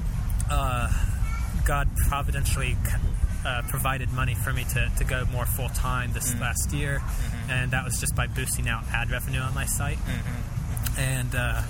uh, God providentially uh, provided money for me to, to go more full-time this mm-hmm. last year, mm-hmm. and that was just by boosting out ad revenue on my site. Mm-hmm. And uh,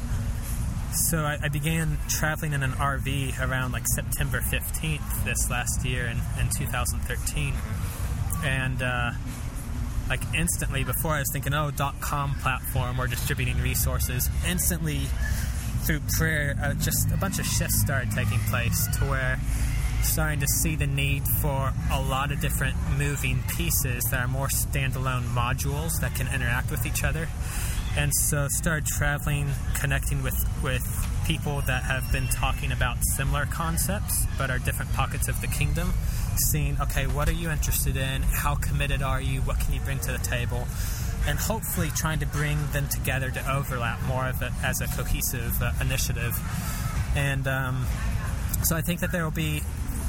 so I, I began traveling in an R V around like September fifteenth this last year in, in two thousand thirteen, mm-hmm. and uh, like instantly, before I was thinking, oh, dot-com platform or distributing resources, instantly through prayer, uh, just a bunch of shifts started taking place to where starting to see the need for a lot of different moving pieces that are more standalone modules that can interact with each other. And so started traveling, connecting with, with people that have been talking about similar concepts but are different pockets of the kingdom, seeing, okay, what are you interested in? How committed are you? What can you bring to the table? And hopefully trying to bring them together to overlap more of it as a cohesive uh, initiative. And um, so I think that there will be,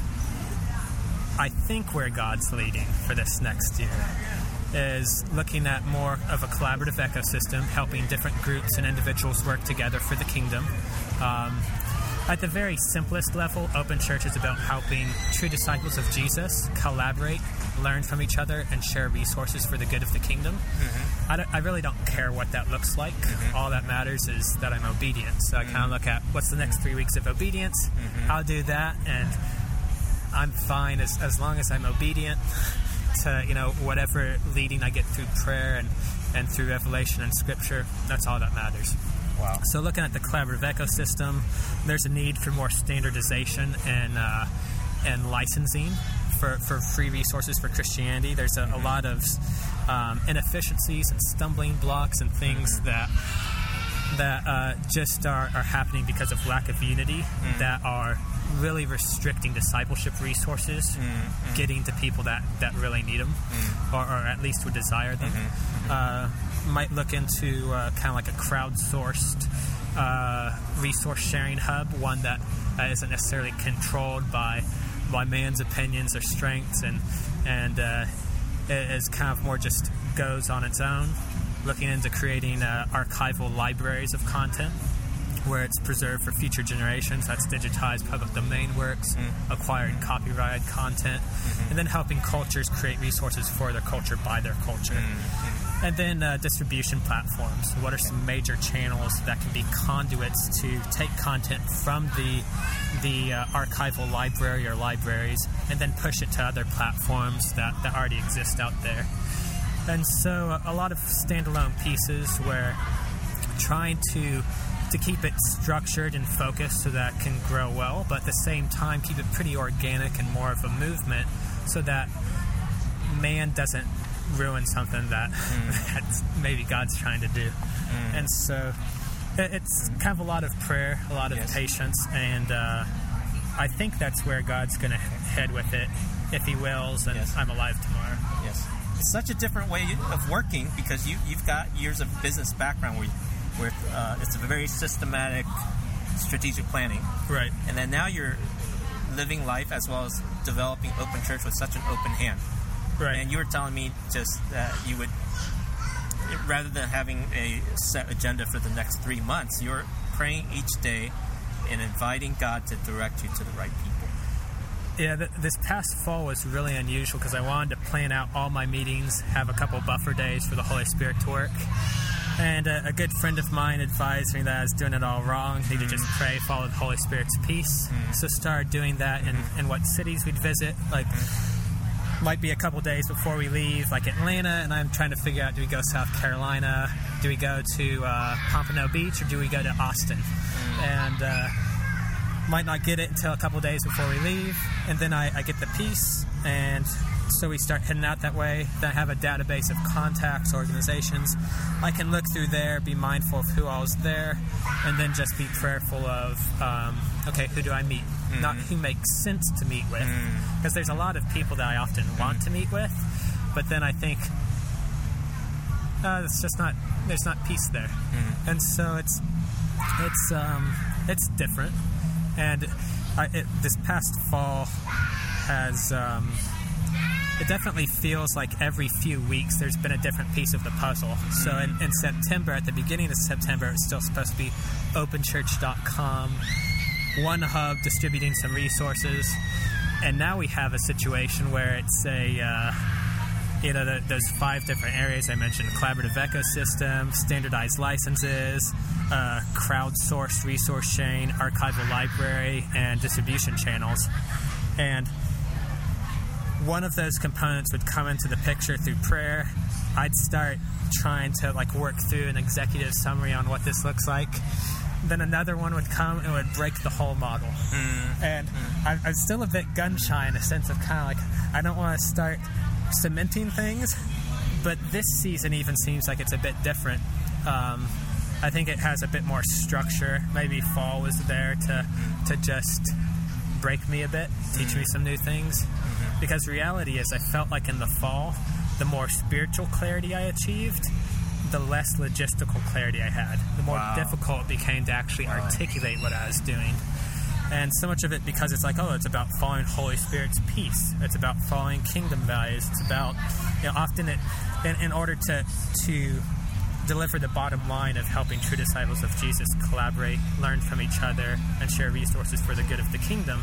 I think where God's leading for this next year is looking at more of a collaborative ecosystem, helping different groups and individuals work together for the kingdom. Um, At the very simplest level, Open Church is about helping true disciples of Jesus collaborate, learn from each other, and share resources for the good of the kingdom. Mm-hmm. I, don't, I really don't care what that looks like. Mm-hmm. All that matters is that I'm obedient. So I mm-hmm. kind of look at what's the next three weeks of obedience. Mm-hmm. I'll do that, and I'm fine as, as long as I'm obedient to, you know, whatever leading I get through prayer and, and through revelation and scripture. That's all that matters. Wow. So looking at the collaborative ecosystem, there's a need for more standardization and uh, and licensing for, for free resources for Christianity. There's a, mm-hmm. a lot of um, inefficiencies and stumbling blocks and things mm-hmm. that that uh, just are, are happening because of lack of unity mm-hmm. that are really restricting discipleship resources, mm-hmm. getting to people that, that really need them mm-hmm. or, or at least would desire them. Mm-hmm. Uh, might look into uh, kind of like a crowdsourced uh, resource sharing hub, one that uh, isn't necessarily controlled by by man's opinions or strengths, and and uh, is kind of more just goes on its own. Looking into creating uh, archival libraries of content where it's preserved for future generations. That's digitized public domain works, mm. acquired copyrighted content, mm-hmm. and then helping cultures create resources for their culture by their culture. Mm-hmm. And then uh, distribution platforms. What are some major channels that can be conduits to take content from the the uh, archival library or libraries and then push it to other platforms that, that already exist out there? And so uh, a lot of standalone pieces where trying to to keep it structured and focused so that it can grow well, but at the same time keep it pretty organic and more of a movement so that man doesn't ruin something that mm. that's maybe God's trying to do. Mm. And so it, it's mm. kind of a lot of prayer, a lot of yes. patience, and uh, I think that's where God's going to head with it, if He wills, and yes. I'm alive tomorrow. Yes. it's such a different way of working because you, you've got years of business background where, where uh, it's a very systematic, strategic planning. Right. And then now you're living life as well as developing Open Church with such an open hand. Right. And you were telling me just that you would, rather than having a set agenda for the next three months, you're praying each day and inviting God to direct you to the right people. Yeah, th- this past fall was really unusual because I wanted to plan out all my meetings, have a couple buffer days for the Holy Spirit to work. And uh, a good friend of mine advised me that I was doing it all wrong. Need to just pray, follow the Holy Spirit's peace. Mm. So started doing that in, in what cities we'd visit. Like, mm. might be a couple days before we leave, like Atlanta, and I'm trying to figure out, do we go South Carolina? Do we go to uh, Pompano Beach, or do we go to Austin? Mm. And uh, might not get it until a couple days before we leave, and then I, I get the peace, and so we start heading out that way. Then I have a database of contacts, organizations. I can look through there, be mindful of who all is there, and then just be prayerful of, um, okay, who do I meet? Mm-hmm. Not who makes sense to meet with. Because mm-hmm. there's a lot of people that I often mm-hmm. want to meet with, but then I think, uh, it's just not, there's not peace there. Mm-hmm. And so it's, it's, um, it's different. And I, it, this past fall has, um, it definitely feels like every few weeks there's been a different piece of the puzzle. So in, in September, at the beginning of September, it's still supposed to be open church dot com, one hub distributing some resources. And now we have a situation where it's a, uh, you know, the, those five different areas I mentioned: collaborative ecosystem, standardized licenses, uh, crowdsourced resource chain, archival library, and distribution channels. And one of those components would come into the picture through prayer. I'd start trying to like work through an executive summary on what this looks like. Then another one would come and would break the whole model. Mm. And mm. I'm, I'm still a bit gun shy in a sense of kind of like, I don't want to start cementing things, but this season even seems like it's a bit different. Um, I think it has a bit more structure. Maybe fall was there to mm. to just break me a bit, teach mm. me some new things. Mm-hmm. Because reality is, I felt like in the fall, the more spiritual clarity I achieved, the less logistical clarity I had. The more wow. difficult it became to actually wow. articulate what I was doing. And so much of it because it's like, oh, it's about following Holy Spirit's peace. It's about following kingdom values. It's about, you know, often it, in, in order to to deliver the bottom line of helping true disciples of Jesus collaborate, learn from each other, and share resources for the good of the kingdom,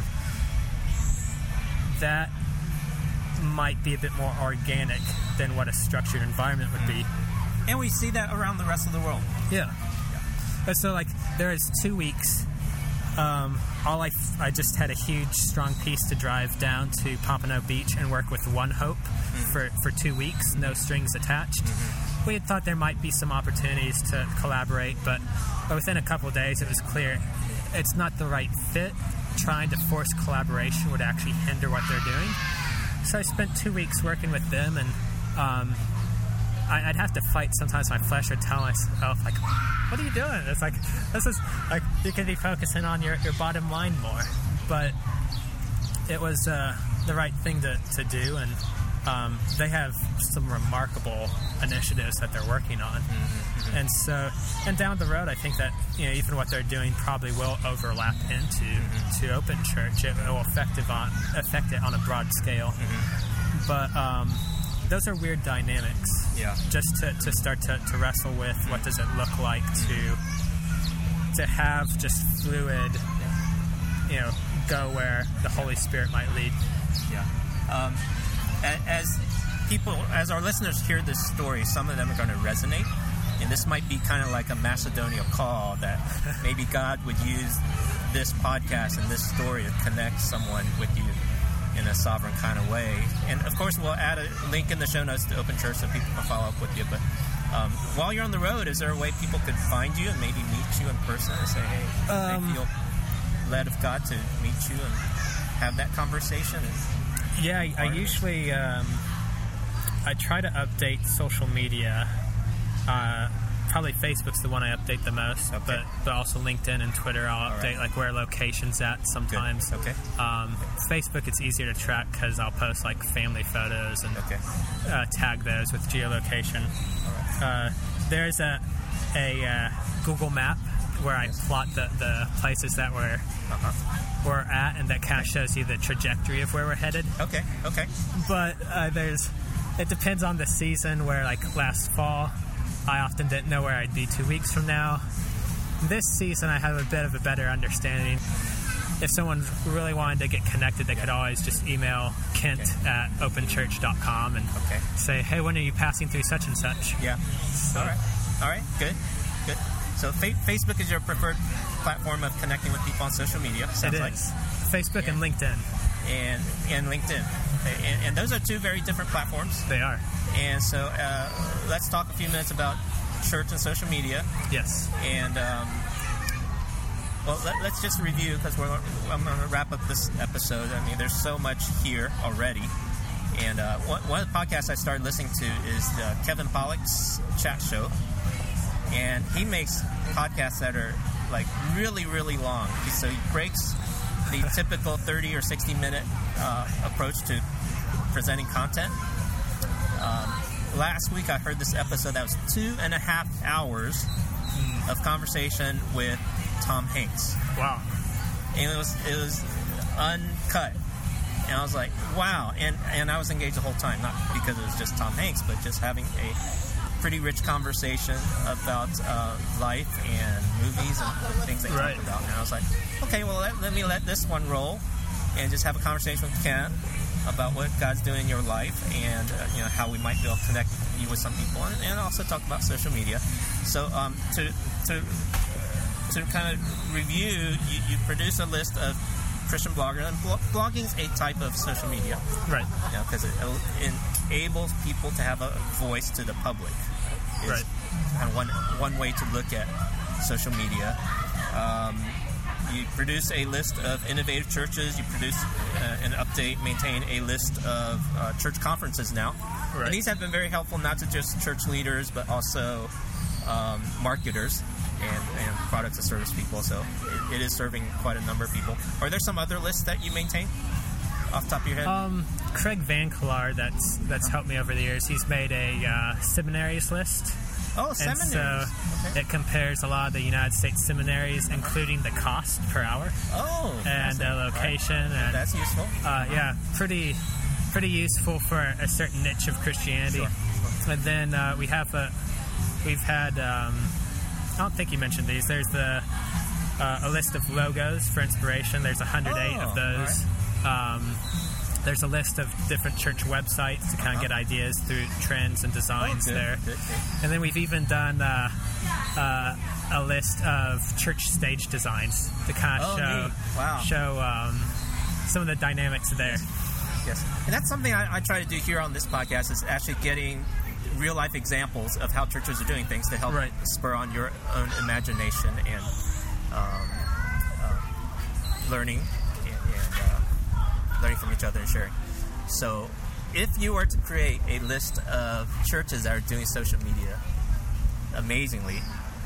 that might be a bit more organic than what a structured environment would be. And we see that around the rest of the world. Yeah. yeah. So, like, there is two weeks. Um, all I, f- I just had a huge, strong piece to drive down to Pompano Beach and work with One Hope mm-hmm. for, for two weeks, no strings attached. Mm-hmm. We had thought there might be some opportunities to collaborate, but, but within a couple of days it was clear it's not the right fit. Trying to force collaboration would actually hinder what they're doing. So I spent two weeks working with them, and um, I, I'd have to fight. Sometimes my flesh would tell myself, like, what are you doing? It's like, this is, like, you could be focusing on your, your bottom line more. But it was uh, the right thing to, to do, and um, they have some remarkable initiatives that they're working on. Mm-hmm. And so, and down the road, I think that, you know, even what they're doing probably will overlap into mm-hmm. to Open Church. It will affect it on, affect it on a broad scale. Mm-hmm. But um, those are weird dynamics. Yeah. Just to, to start to, to wrestle with what does it look like mm-hmm. to to have just fluid, you know, go where the Holy Spirit might lead. Yeah. Um, as people, as our listeners hear this story, some of them are going to resonate. And this might be kind of like a Macedonian call that maybe God would use this podcast and this story to connect someone with you in a sovereign kind of way. And of course, we'll add a link in the show notes to Open Church so people can follow up with you. But um, while you're on the road, is there a way people could find you and maybe meet you in person and say, hey, um, they feel led of God to meet you and have that conversation? And yeah, I, I usually um, I try to update social media Uh, probably Facebook's the one I update the most, Okay. but but also LinkedIn and Twitter. I'll All update right. like where location's at sometimes. Good. Okay. Um, Facebook, it's easier to track because I'll post like family photos and Okay. uh, tag those with geolocation. Uh, there's a a uh, Google map where I plot the, the places that we're Uh-huh. we're at, and that kind of shows you the trajectory of where we're headed. Okay. Okay. But uh, there's it depends on the season. Where like last fall, I often didn't know where I'd be two weeks from now. This season, I have a bit of a better understanding. If someone really wanted to get connected, they could always just email Kent Okay. at open church dot com and Okay. say, hey, when are you passing through such and such? Yeah. So, All right. All right. Good. Good. So fa- Facebook is your preferred platform of connecting with people on social media. Sounds It like. is. Facebook Yeah. and LinkedIn. And and LinkedIn. And, and those are two very different platforms. They are. And so uh, let's talk a few minutes about church and social media. Yes. And um, well, let, let's just review because we're I'm going to wrap up this episode. I mean, there's so much here already. And uh, one, one of the podcasts I started listening to is uh, Kevin Pollak's Chat Show, and he makes podcasts that are like really, really long. He, so he breaks the typical thirty or sixty minute uh, approach to presenting content. Um, last week I heard this episode that was two and a half hours of conversation with Tom Hanks, Wow. and it was it was uncut, and I was like, wow, and and I was engaged the whole time, not because it was just Tom Hanks, but just having a pretty rich conversation about uh, life and movies and the things they Right. talked about, and I was like, okay, well let, let me let this one roll, and just have a conversation with Ken about what God's doing in your life, and uh, you know how we might be able to connect you with some people, and, and also talk about social media. So um, to to to kind of review, you, you produce a list of Christian bloggers, and blo- blogging is a type of social media, Right. you know, because it enables people to have a voice to the public. Is Right. kind of one one way to look at social media. Um, you produce a list of innovative churches. You produce uh, and update, maintain a list of uh, church conferences now. Right. And these have been very helpful, not to just church leaders, but also um, marketers and, and products and service people. So it, it is serving quite a number of people. Are there some other lists that you maintain off the top of your head? Um, Craig Van Klar, that's that's helped me over the years. He's made a uh, seminaries list. oh, And seminaries. so okay. it compares a lot of the United States seminaries, including the cost per hour Oh, and the fascinating. All right. location. And That's useful. uh, yeah, pretty pretty useful for a certain niche of Christianity. Sure, sure. And then uh, we have a we've had um, I don't think you mentioned these. There's the uh, a list of logos for inspiration. There's one hundred eight Oh, of those. Um, there's a list of different church websites to kind of Uh-huh. get ideas through trends and designs Oh, good, there. good, good. And then we've even done uh, uh, a list of church stage designs to kind of Oh, show neat. Wow. show um, some of the dynamics there. Yes, and that's something I, I try to do here on this podcast, is actually getting real life examples of how churches are doing things to help Right. spur on your own imagination and um, uh, learning and, and uh, learning from each other and sharing. So, if you were to create a list of churches that are doing social media amazingly,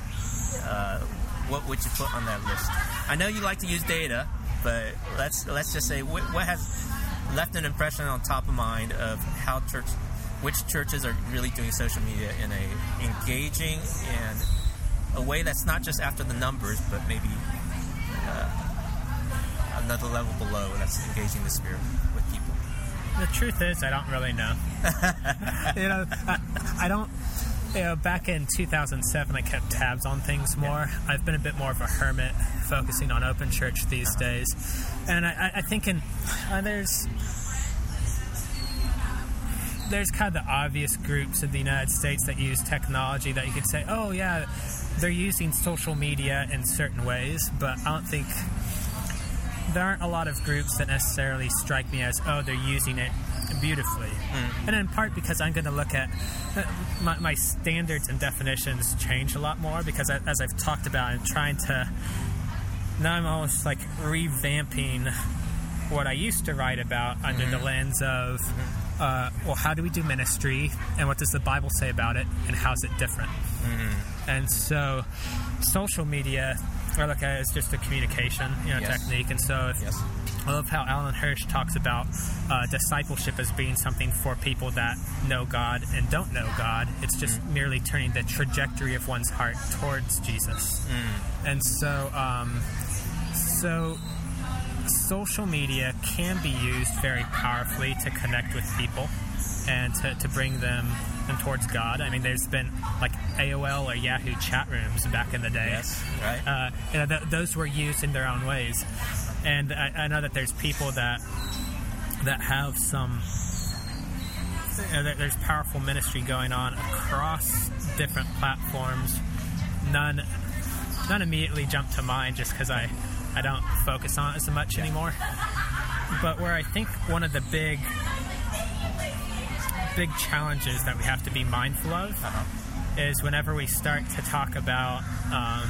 uh, what would you put on that list? I know you like to use data, but let's let's just say what, what has left an impression on top of mind of how church, which churches are really doing social media in a engaging and a way that's not just after the numbers, but maybe uh, another level below that's engaging the spirit with people. The truth is, I don't really know. you know, I, I don't. You know, back in two thousand seven, I kept tabs on things more. Yeah. I've been a bit more of a hermit, focusing on Open Church these uh-huh. days. And I, I think in uh, there's there's kind of the obvious groups in the United States that use technology that you could say, oh yeah, they're using social media in certain ways, but I don't think there aren't a lot of groups that necessarily strike me as, oh, they're using it beautifully. Mm. And in part because I'm going to look at uh, my, my standards and definitions change a lot more, because I, as I've talked about, I'm trying to now I'm almost like revamping what I used to write about under mm-hmm. the lens of uh, well, how do we do ministry, and what does the Bible say about it, and how's it different? Mm-hmm. And so social media, I look at it as just a communication, you know, Yes. technique. And so if, Yes. I love how Alan Hirsch talks about uh, discipleship as being something for people that know God and don't know God. It's just mm. merely turning the trajectory of one's heart towards Jesus. Mm. And so, um, so social media can be used very powerfully to connect with people and to, to bring them, them towards God. I mean, there's been like A O L or Yahoo chat rooms back in the day. Yes, right. Uh, you know, th- those were used in their own ways. And I, I know that there's people that that have some, you know, there's powerful ministry going on across different platforms. None, none immediately jump to mind just because I, I don't focus on it so much yeah. anymore. But where I think one of the big, big challenges that we have to be mindful of uh-huh. is whenever we start to talk about um,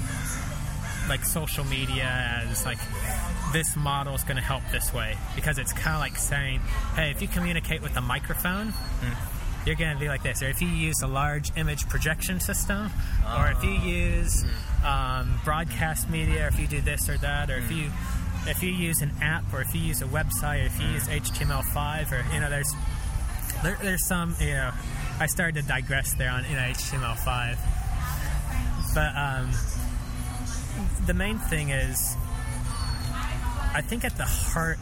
like social media as like this model is going to help this way, because it's kind of like saying, hey, if you communicate with a microphone, mm. you're going to be like this. Or if you use a large image projection system, uh, or if you use mm. um, broadcast media, or if you do this or that, or mm. if you if you use an app, or if you use a website, or if you mm. use H T M L five, or you know, there's there, there's some, you know, I started to digress there on you know H T M L five, but um, the main thing is, I think at the heart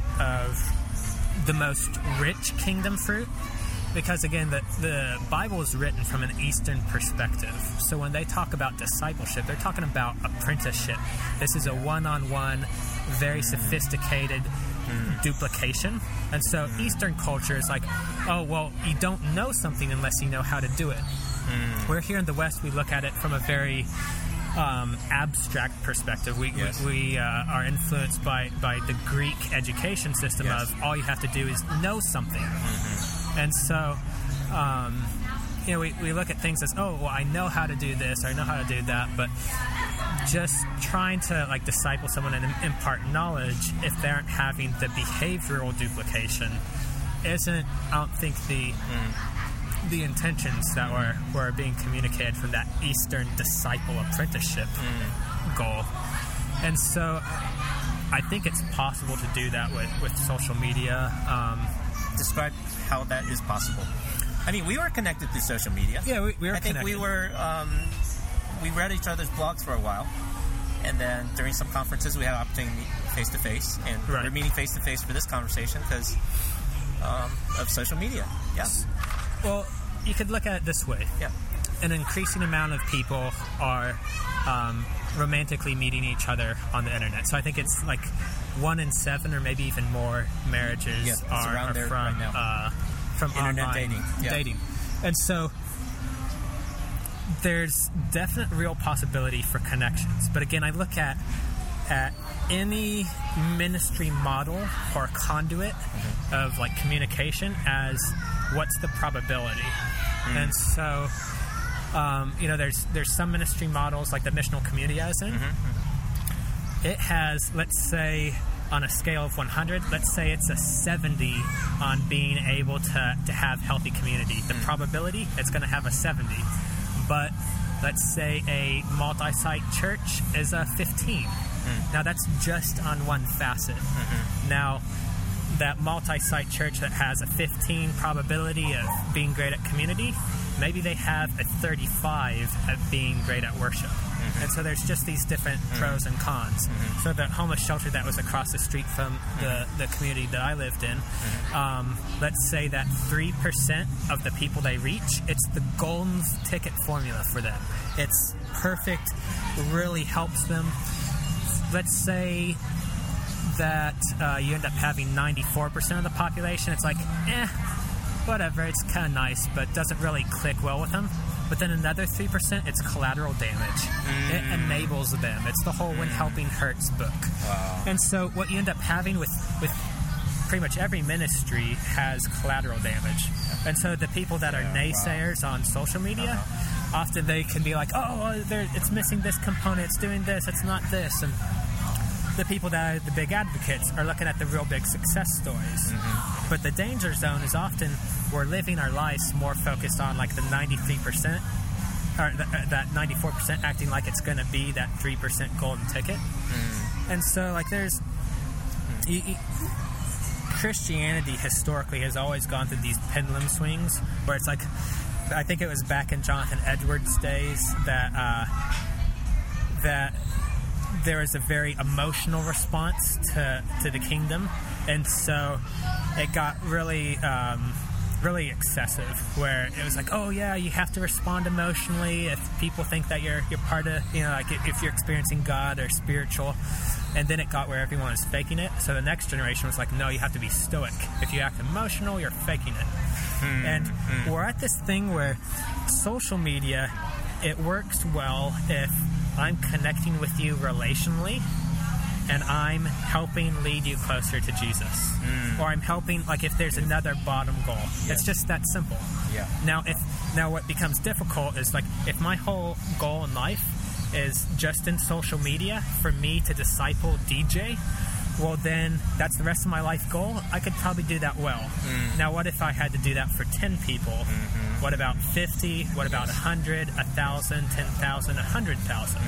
of the most rich kingdom fruit, because again, the, the Bible is written from an Eastern perspective. So when they talk about discipleship, they're talking about apprenticeship. This is a one-on-one, very sophisticated mm. duplication. And so mm. Eastern culture is like, oh, well, you don't know something unless you know how to do it. Mm. Where here in the West, we look at it from a very Um, abstract perspective. We yes. we, we uh, are influenced by, by the Greek education system yes. of all you have to do is know something. Mm-hmm. And so, um, you know, we, we look at things as, oh, well, I know how to do this, or I know how to do that, but just trying to like disciple someone and impart knowledge if they aren't having the behavioral duplication isn't, I don't think, the... Mm. the intentions that were, were being communicated from that Eastern disciple apprenticeship mm. goal. And so I think it's possible to do that with, with social media. Um, Describe how that is possible. I mean, we were connected through social media. Yeah, we, we were I think connected. we were, um, we read each other's blogs for a while. And then during some conferences, we had an opportunity to meet face-to-face. And right. we're meeting face-to-face for this conversation because um, of social media. Yes. Well, you could look at it this way. Yeah. An increasing amount of people are um, romantically meeting each other on the internet. So I think it's like one in seven, or maybe even more, marriages yes, are, are from right now. Uh, from internet online dating. Yeah. dating. And so there's definite real possibility for connections. But again, I look at at any ministry model or conduit mm-hmm. of like communication as what's the probability. Mm. And so um, you know there's there's some ministry models like the missional community I was in. Mm-hmm. It has, let's say, on a scale of one hundred, let's say it's a seventy on being able to, to have healthy community. The mm. probability, it's going to have a seventy. But let's say a multi-site church is a fifteen. Mm. Now that's just on one facet. Mm-hmm. Now that multi-site church that has a fifteen probability of being great at community, maybe they have a thirty-five at being great at worship. Mm-hmm. And so there's just these different mm-hmm. pros and cons. Mm-hmm. So the homeless shelter that was across the street from the, mm-hmm. the community that I lived in, mm-hmm. um, let's say that three percent of the people they reach, it's the golden ticket formula for them. It's perfect, really helps them. Let's say that uh, you end up having ninety-four percent of the population. It's like, eh, whatever, it's kind of nice, but doesn't really click well with them. But then another three percent, it's collateral damage. Mm. It enables them. It's the whole mm. When Helping Hurts book. Wow. And so what you end up having with, with pretty much every ministry has collateral damage. And so the people that are yeah, naysayers wow. on social media, uh-huh. often they can be like, oh, it's missing this component, it's doing this, it's not this. And the people that are the big advocates are looking at the real big success stories. Mm-hmm. But the danger zone is often we're living our lives more focused on like the ninety-three percent or th- that ninety-four percent acting like it's going to be that three percent golden ticket. Mm. And so, like, there's... Mm. You, you, Christianity historically has always gone through these pendulum swings where it's like, I think it was back in Jonathan Edwards' days that uh, that there was a very emotional response to, to the kingdom, and so it got really um, really excessive where it was like, oh yeah, you have to respond emotionally if people think that you're you're part of, you know, like if you're experiencing God or spiritual. And then it got where everyone was faking it. So the next generation was like, no, you have to be stoic. If you act emotional, you're faking it. Mm, and mm. we're at this thing where social media, it works well if I'm connecting with you relationally and I'm helping lead you closer to Jesus. Mm. Or I'm helping, like if there's another bottom goal. Yes. It's just that simple. Yeah. Now, if now what becomes difficult is like if my whole goal in life is just in social media for me to disciple D J, well then that's the rest of my life goal. I could probably do that well. Mm. Now what if I had to do that for ten people? Mm-hmm. What about fifty? What about one hundred, one thousand, ten thousand, one hundred thousand?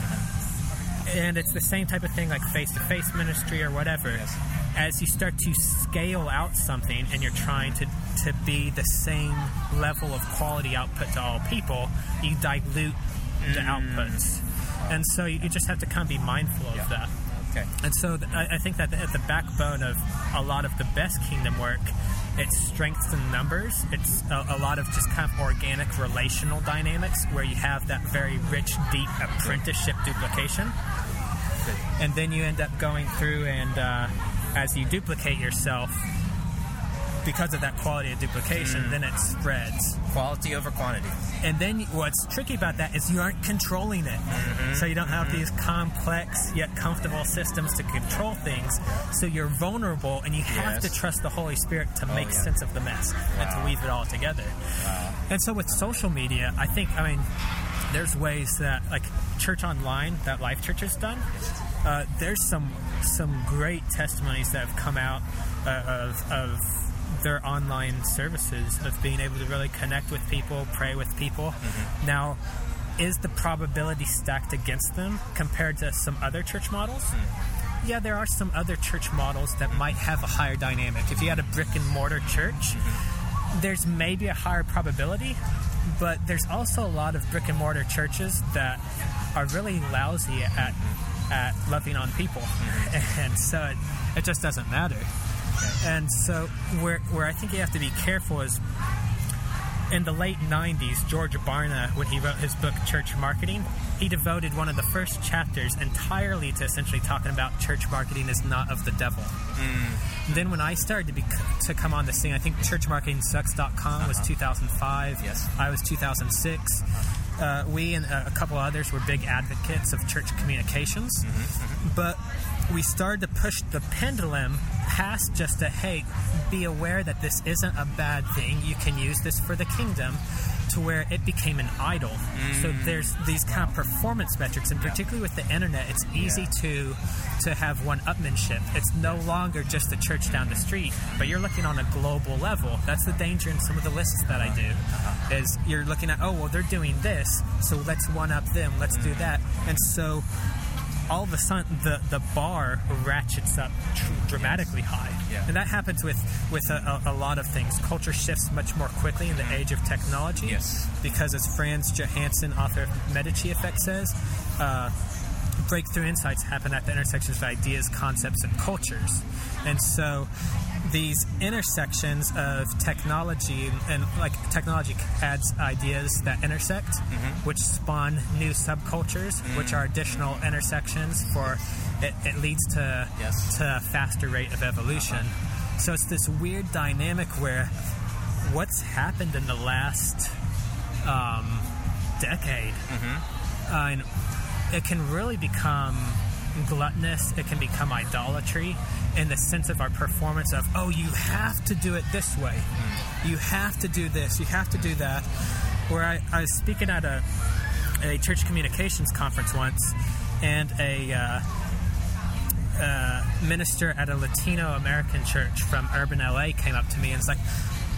Mm-hmm. And it's the same type of thing like face-to-face ministry or whatever. Yes. As you start to scale out something and you're trying to, to be the same level of quality output to all people, you dilute the outputs. Wow. And so you, you just have to kind of be mindful of yeah. that. Okay. And so th- I, I think that at the backbone of a lot of the best kingdom work, it's strengths in numbers. It's a, a lot of just kind of organic relational dynamics where you have that very rich, deep apprenticeship duplication. Good. And then you end up going through and uh, as you duplicate yourself, because of that quality of duplication, mm. then it spreads. Quality over quantity. And then what's tricky about that is you aren't controlling it. Mm-hmm. So you don't have mm-hmm. these complex yet comfortable systems to control things. So you're vulnerable and you have yes. to trust the Holy Spirit to make oh, yeah. sense of the mess wow. and to weave it all together. Wow. And so with social media, I think, I mean, there's ways that, like Church Online, that Life Church has done, uh, there's some some great testimonies that have come out uh, of, of their online services of being able to really connect with people, pray with people. Mm-hmm. Now, is the probability stacked against them compared to some other church models? Mm. Yeah, there are some other church models that might have a higher dynamic. If you had a brick and mortar church, mm-hmm. there's maybe a higher probability, but there's also a lot of brick and mortar churches that are really lousy at at loving on people. Mm-hmm. And so it, it just doesn't matter. And so where where I think you have to be careful is in the late nineties, George Barna, when he wrote his book Church Marketing, he devoted one of the first chapters entirely to essentially talking about church marketing is not of the devil. Mm. Then when I started to be to come on the scene, I think church marketing sucks dot com uh-huh. was two thousand five. Yes. I was two thousand six. Uh-huh. Uh, we and a couple others were big advocates of church communications. Mm-hmm, mm-hmm. But we started to push the pendulum past just a, hey, be aware that this isn't a bad thing. You can use this for the kingdom, to where it became an idol. Mm. So there's these kind of performance metrics, and particularly with the internet, it's easy yeah. to to have one-upmanship. It's no longer just the church down the street, but you're looking on a global level. That's the danger in some of the lists that I do, uh-huh. is you're looking at, oh, well, they're doing this, so let's one-up them, let's mm. do that. And so all of a sudden the, the bar ratchets up tr- dramatically yes. high. Yeah. And that happens with, with a, a, a lot of things. Culture shifts much more quickly in the age of technology. Yes. Because as Franz Johansson, author of Medici Effect, says, uh, breakthrough insights happen at the intersections of ideas, concepts, and cultures. And so these intersections of technology and, and like technology adds ideas that intersect, mm-hmm. which spawn new subcultures, mm-hmm. which are additional intersections for it, it leads to yes. to a faster rate of evolution. Uh-huh. So it's this weird dynamic where what's happened in the last um, decade, mm-hmm. uh, and it can really become gluttonous. It can become idolatry in the sense of our performance of, oh, you have to do it this way. Mm. You have to do this. You have to do that. Where I, I was speaking at a, a church communications conference once, and a uh, uh, minister at a Latino American church from urban L A came up to me and was like,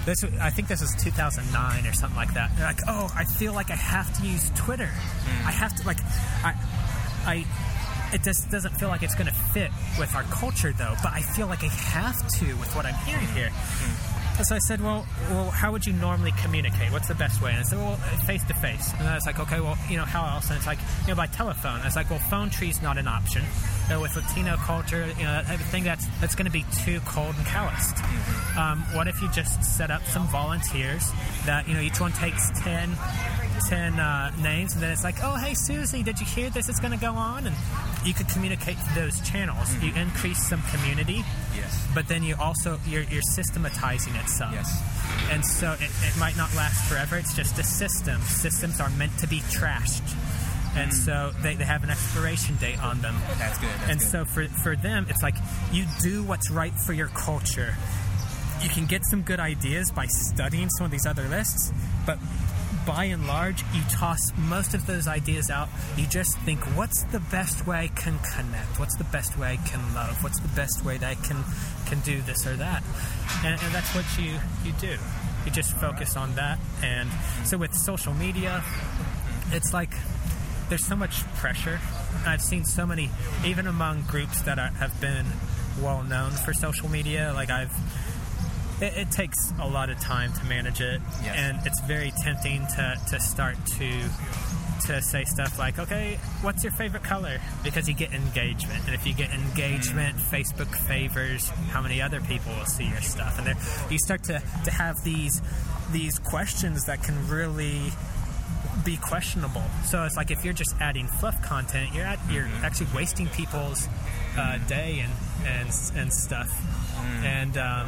this I think this was two thousand nine or something like that. They're like, oh, I feel like I have to use Twitter. Mm. I have to, like, I, I, it just doesn't feel like it's going to fit with our culture, though, but I feel like I have to with what I'm hearing here. Mm. And so I said, well, well, how would you normally communicate? What's the best way? And I said, well, face-to-face. And I was like, okay, well, you know, how else? And it's like, you know, by telephone. I was like, well, phone tree's not an option. You know, with Latino culture, you know, I think that's that's going to be too cold and calloused. Mm-hmm. Um, what if you just set up some volunteers that, you know, each one takes ten, ten uh, names, and then it's like, oh, hey, Susie, did you hear this is going to go on? And you could communicate through those channels. Mm-hmm. You increase some community, yes, but then you also, you're, you're systematizing it some. Yes. And so it, it might not last forever. It's just a system. Systems are meant to be trashed. And mm. so they, they have an expiration date on them. That's good. That's and good. so for, for them, it's like you do what's right for your culture. You can get some good ideas by studying some of these other lists, but by and large, you toss most of those ideas out. You just think, what's the best way I can connect? What's the best way I can love? What's the best way that I can, can do this or that? And, and that's what you, you do. You just focus on that. And so with social media, it's like there's so much pressure. I've seen so many, even among groups that are, have been well known for social media, like I've It, it takes a lot of time to manage it, yes, and it's very tempting to, to start to to say stuff like, okay, what's your favorite color? Because you get engagement, and if you get engagement, mm. Facebook favors how many other people will see your stuff, and you start to, to have these these questions that can really be questionable. So it's like if you're just adding fluff content, you're at, you're mm-hmm. actually wasting people's uh, day and and and stuff, mm. and um,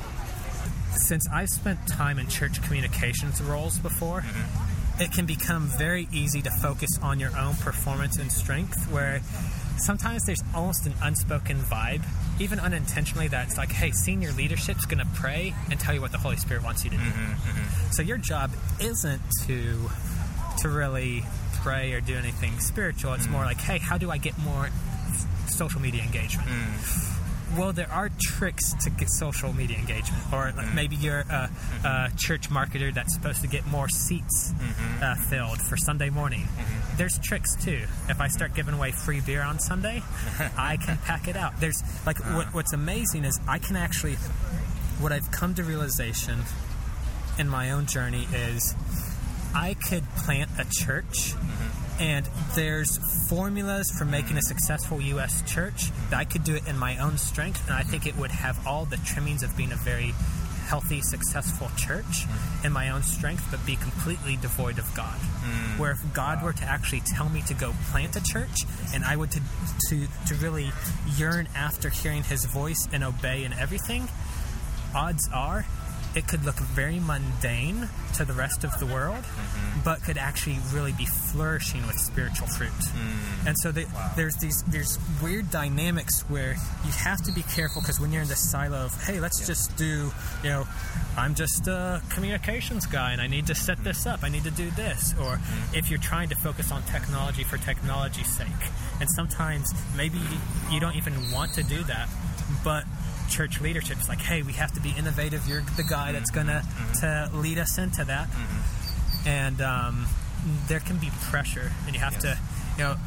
since I've spent time in church communications roles before, mm-hmm. it can become very easy to focus on your own performance and strength, where sometimes there's almost an unspoken vibe, even unintentionally, that it's like, hey, senior leadership's going to pray and tell you what the Holy Spirit wants you to do. Mm-hmm, mm-hmm. So your job isn't to to really pray or do anything spiritual. It's mm-hmm. more like, hey, how do I get more social media engagement? Mm. Well, there are tricks to get social media engagement, or like maybe you're a, a church marketer that's supposed to get more seats mm-hmm. uh, filled for Sunday morning. Mm-hmm. There's tricks too. If I start giving away free beer on Sunday, I can pack it out. There's like uh. what, what's amazing is I can actually, what I've come to realization in my own journey is I could plant a church. Mm-hmm. And there's formulas for making a successful U S church that I could do it in my own strength, and I think it would have all the trimmings of being a very healthy, successful church in my own strength, but be completely devoid of God. Mm. Where if God were to actually tell me to go plant a church, and I would to, to, to really yearn after hearing His voice and obey in everything, odds are it could look very mundane to the rest of the world, mm-hmm. but could actually really be flourishing with spiritual fruit. Mm. And so they, wow. there's these there's weird dynamics where you have to be careful, because when you're in the silo of, hey, let's yeah. just do, you know, I'm just a communications guy and I need to set this up, I need to do this. Or mm. if you're trying to focus on technology for technology's sake, and sometimes maybe you don't even want to do that, but church leadership is like, hey, we have to be innovative. You're the guy that's going mm-hmm. to lead us into that. Mm-hmm. And um, there can be pressure, and you have yes. to, you know,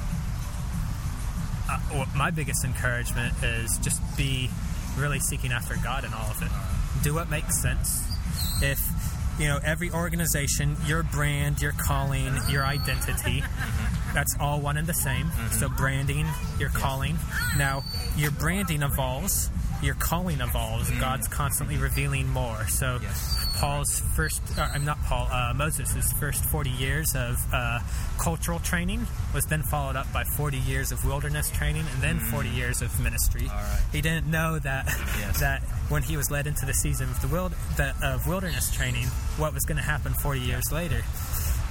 uh, well, my biggest encouragement is just be really seeking after God in all of it. Do what makes sense. If, you know, every organization, your brand, your calling, your identity, that's all one and the same. Mm-hmm. So branding, your calling. Now, your branding evolves. Your calling evolves. Mm. God's constantly revealing more. So yes. Paul's first, uh, I'm not Paul, uh, Moses' first forty years of uh, cultural training was then followed up by forty years of wilderness training, and then mm. forty years of ministry. All right. He didn't know that yes. that when he was led into the season of the wild, the, of wilderness training, what was going to happen forty years later.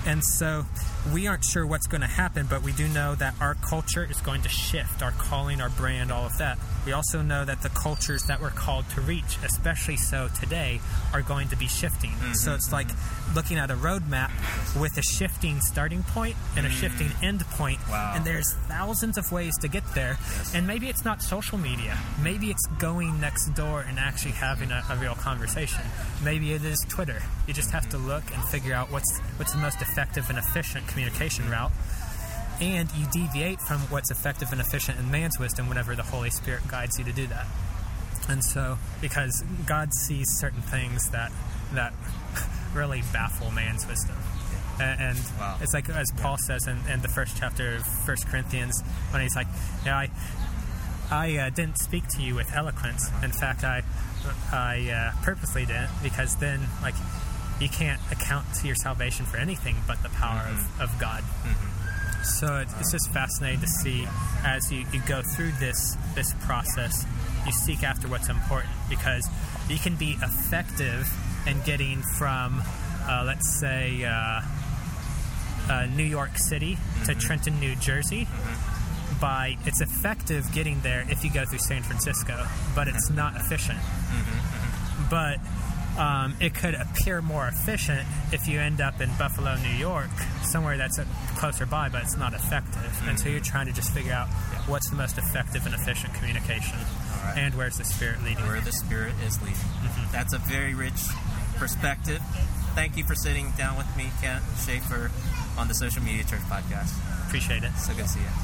And so we aren't sure what's going to happen, but we do know that our culture is going to shift, our calling, our brand, all of that. We also know that the cultures that we're called to reach, especially so today, are going to be shifting. Mm-hmm. So it's like looking at a roadmap with a shifting starting point and a mm-hmm. shifting end point. Wow. And there's thousands of ways to get there. Yes. And maybe it's not social media. Maybe it's going next door and actually having a, a real conversation. Maybe it is Twitter. You just have to look and figure out what's what's the most effective and efficient communication route. And you deviate from what's effective and efficient in man's wisdom whenever the Holy Spirit guides you to do that. And so, because God sees certain things that that really baffle man's wisdom. And, and wow. it's like, as Paul says in, in the first chapter of First Corinthians, when he's like, yeah, I, I uh, didn't speak to you with eloquence. In fact, I, I uh, purposely didn't, because then, like, you can't account to your salvation for anything but the power mm-hmm. of, of God. Mm-hmm. So it, it's just fascinating to see as you, you go through this this process, you seek after what's important, because you can be effective in getting from, uh, let's say, uh, uh, New York City mm-hmm. to Trenton, New Jersey. Mm-hmm. By it's effective getting there if you go through San Francisco, but it's not efficient. Mm-hmm. But Um, it could appear more efficient if you end up in Buffalo, New York, somewhere that's closer by, but it's not effective. Mm-hmm. And so you're trying to just figure out yeah. what's the most effective and efficient communication, right. and where's the Spirit leading. Where the Spirit is leading. Mm-hmm. That's a very rich perspective. Thank you for sitting down with me, Kent Schaefer, on the Social Media Church podcast. Appreciate it. So good to see you.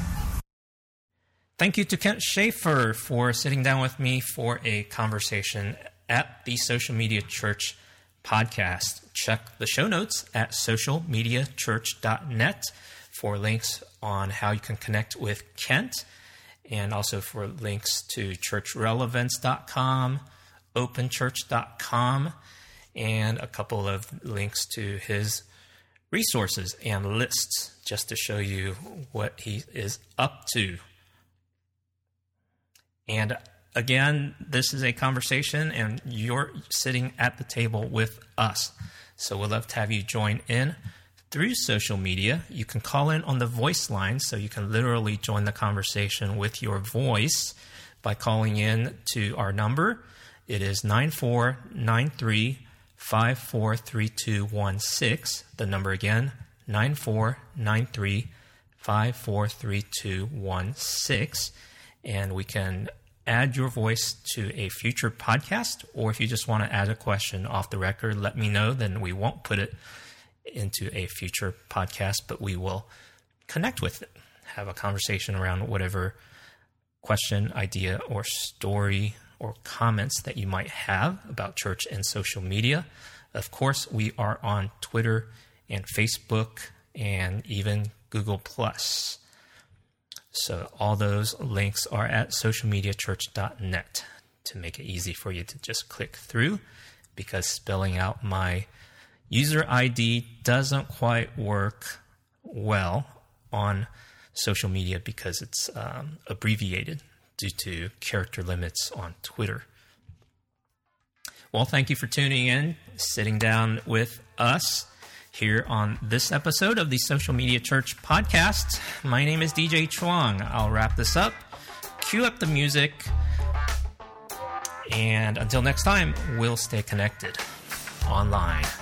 Thank you to Kent Schaefer for sitting down with me for a conversation at the Social Media Church podcast. Check the show notes at social media church dot net for links on how you can connect with Kent, and also for links to church relevance dot com, open church dot com, and a couple of links to his resources and lists just to show you what he is up to. And again, this is a conversation, and you're sitting at the table with us. So we'd love to have you join in through social media. You can call in on the voice line, so you can literally join the conversation with your voice by calling in to our number. It is nine four nine three, five four three two one six. The number again, nine four nine three, five four three two one six. And we can add your voice to a future podcast, or if you just want to add a question off the record, let me know. Then we won't put it into a future podcast, but we will connect with it, have a conversation around whatever question, idea, or story or comments that you might have about church and social media. Of course, we are on Twitter and Facebook and even Google Plus. So all those links are at social media church dot net to make it easy for you to just click through, because spelling out my user I D doesn't quite work well on social media because it's um, abbreviated due to character limits on Twitter. Well, thank you for tuning in, sitting down with us here on this episode of the Social Media Church podcast. My name is D J Chuang. I'll wrap this up, cue up the music, and until next time, we'll stay connected online.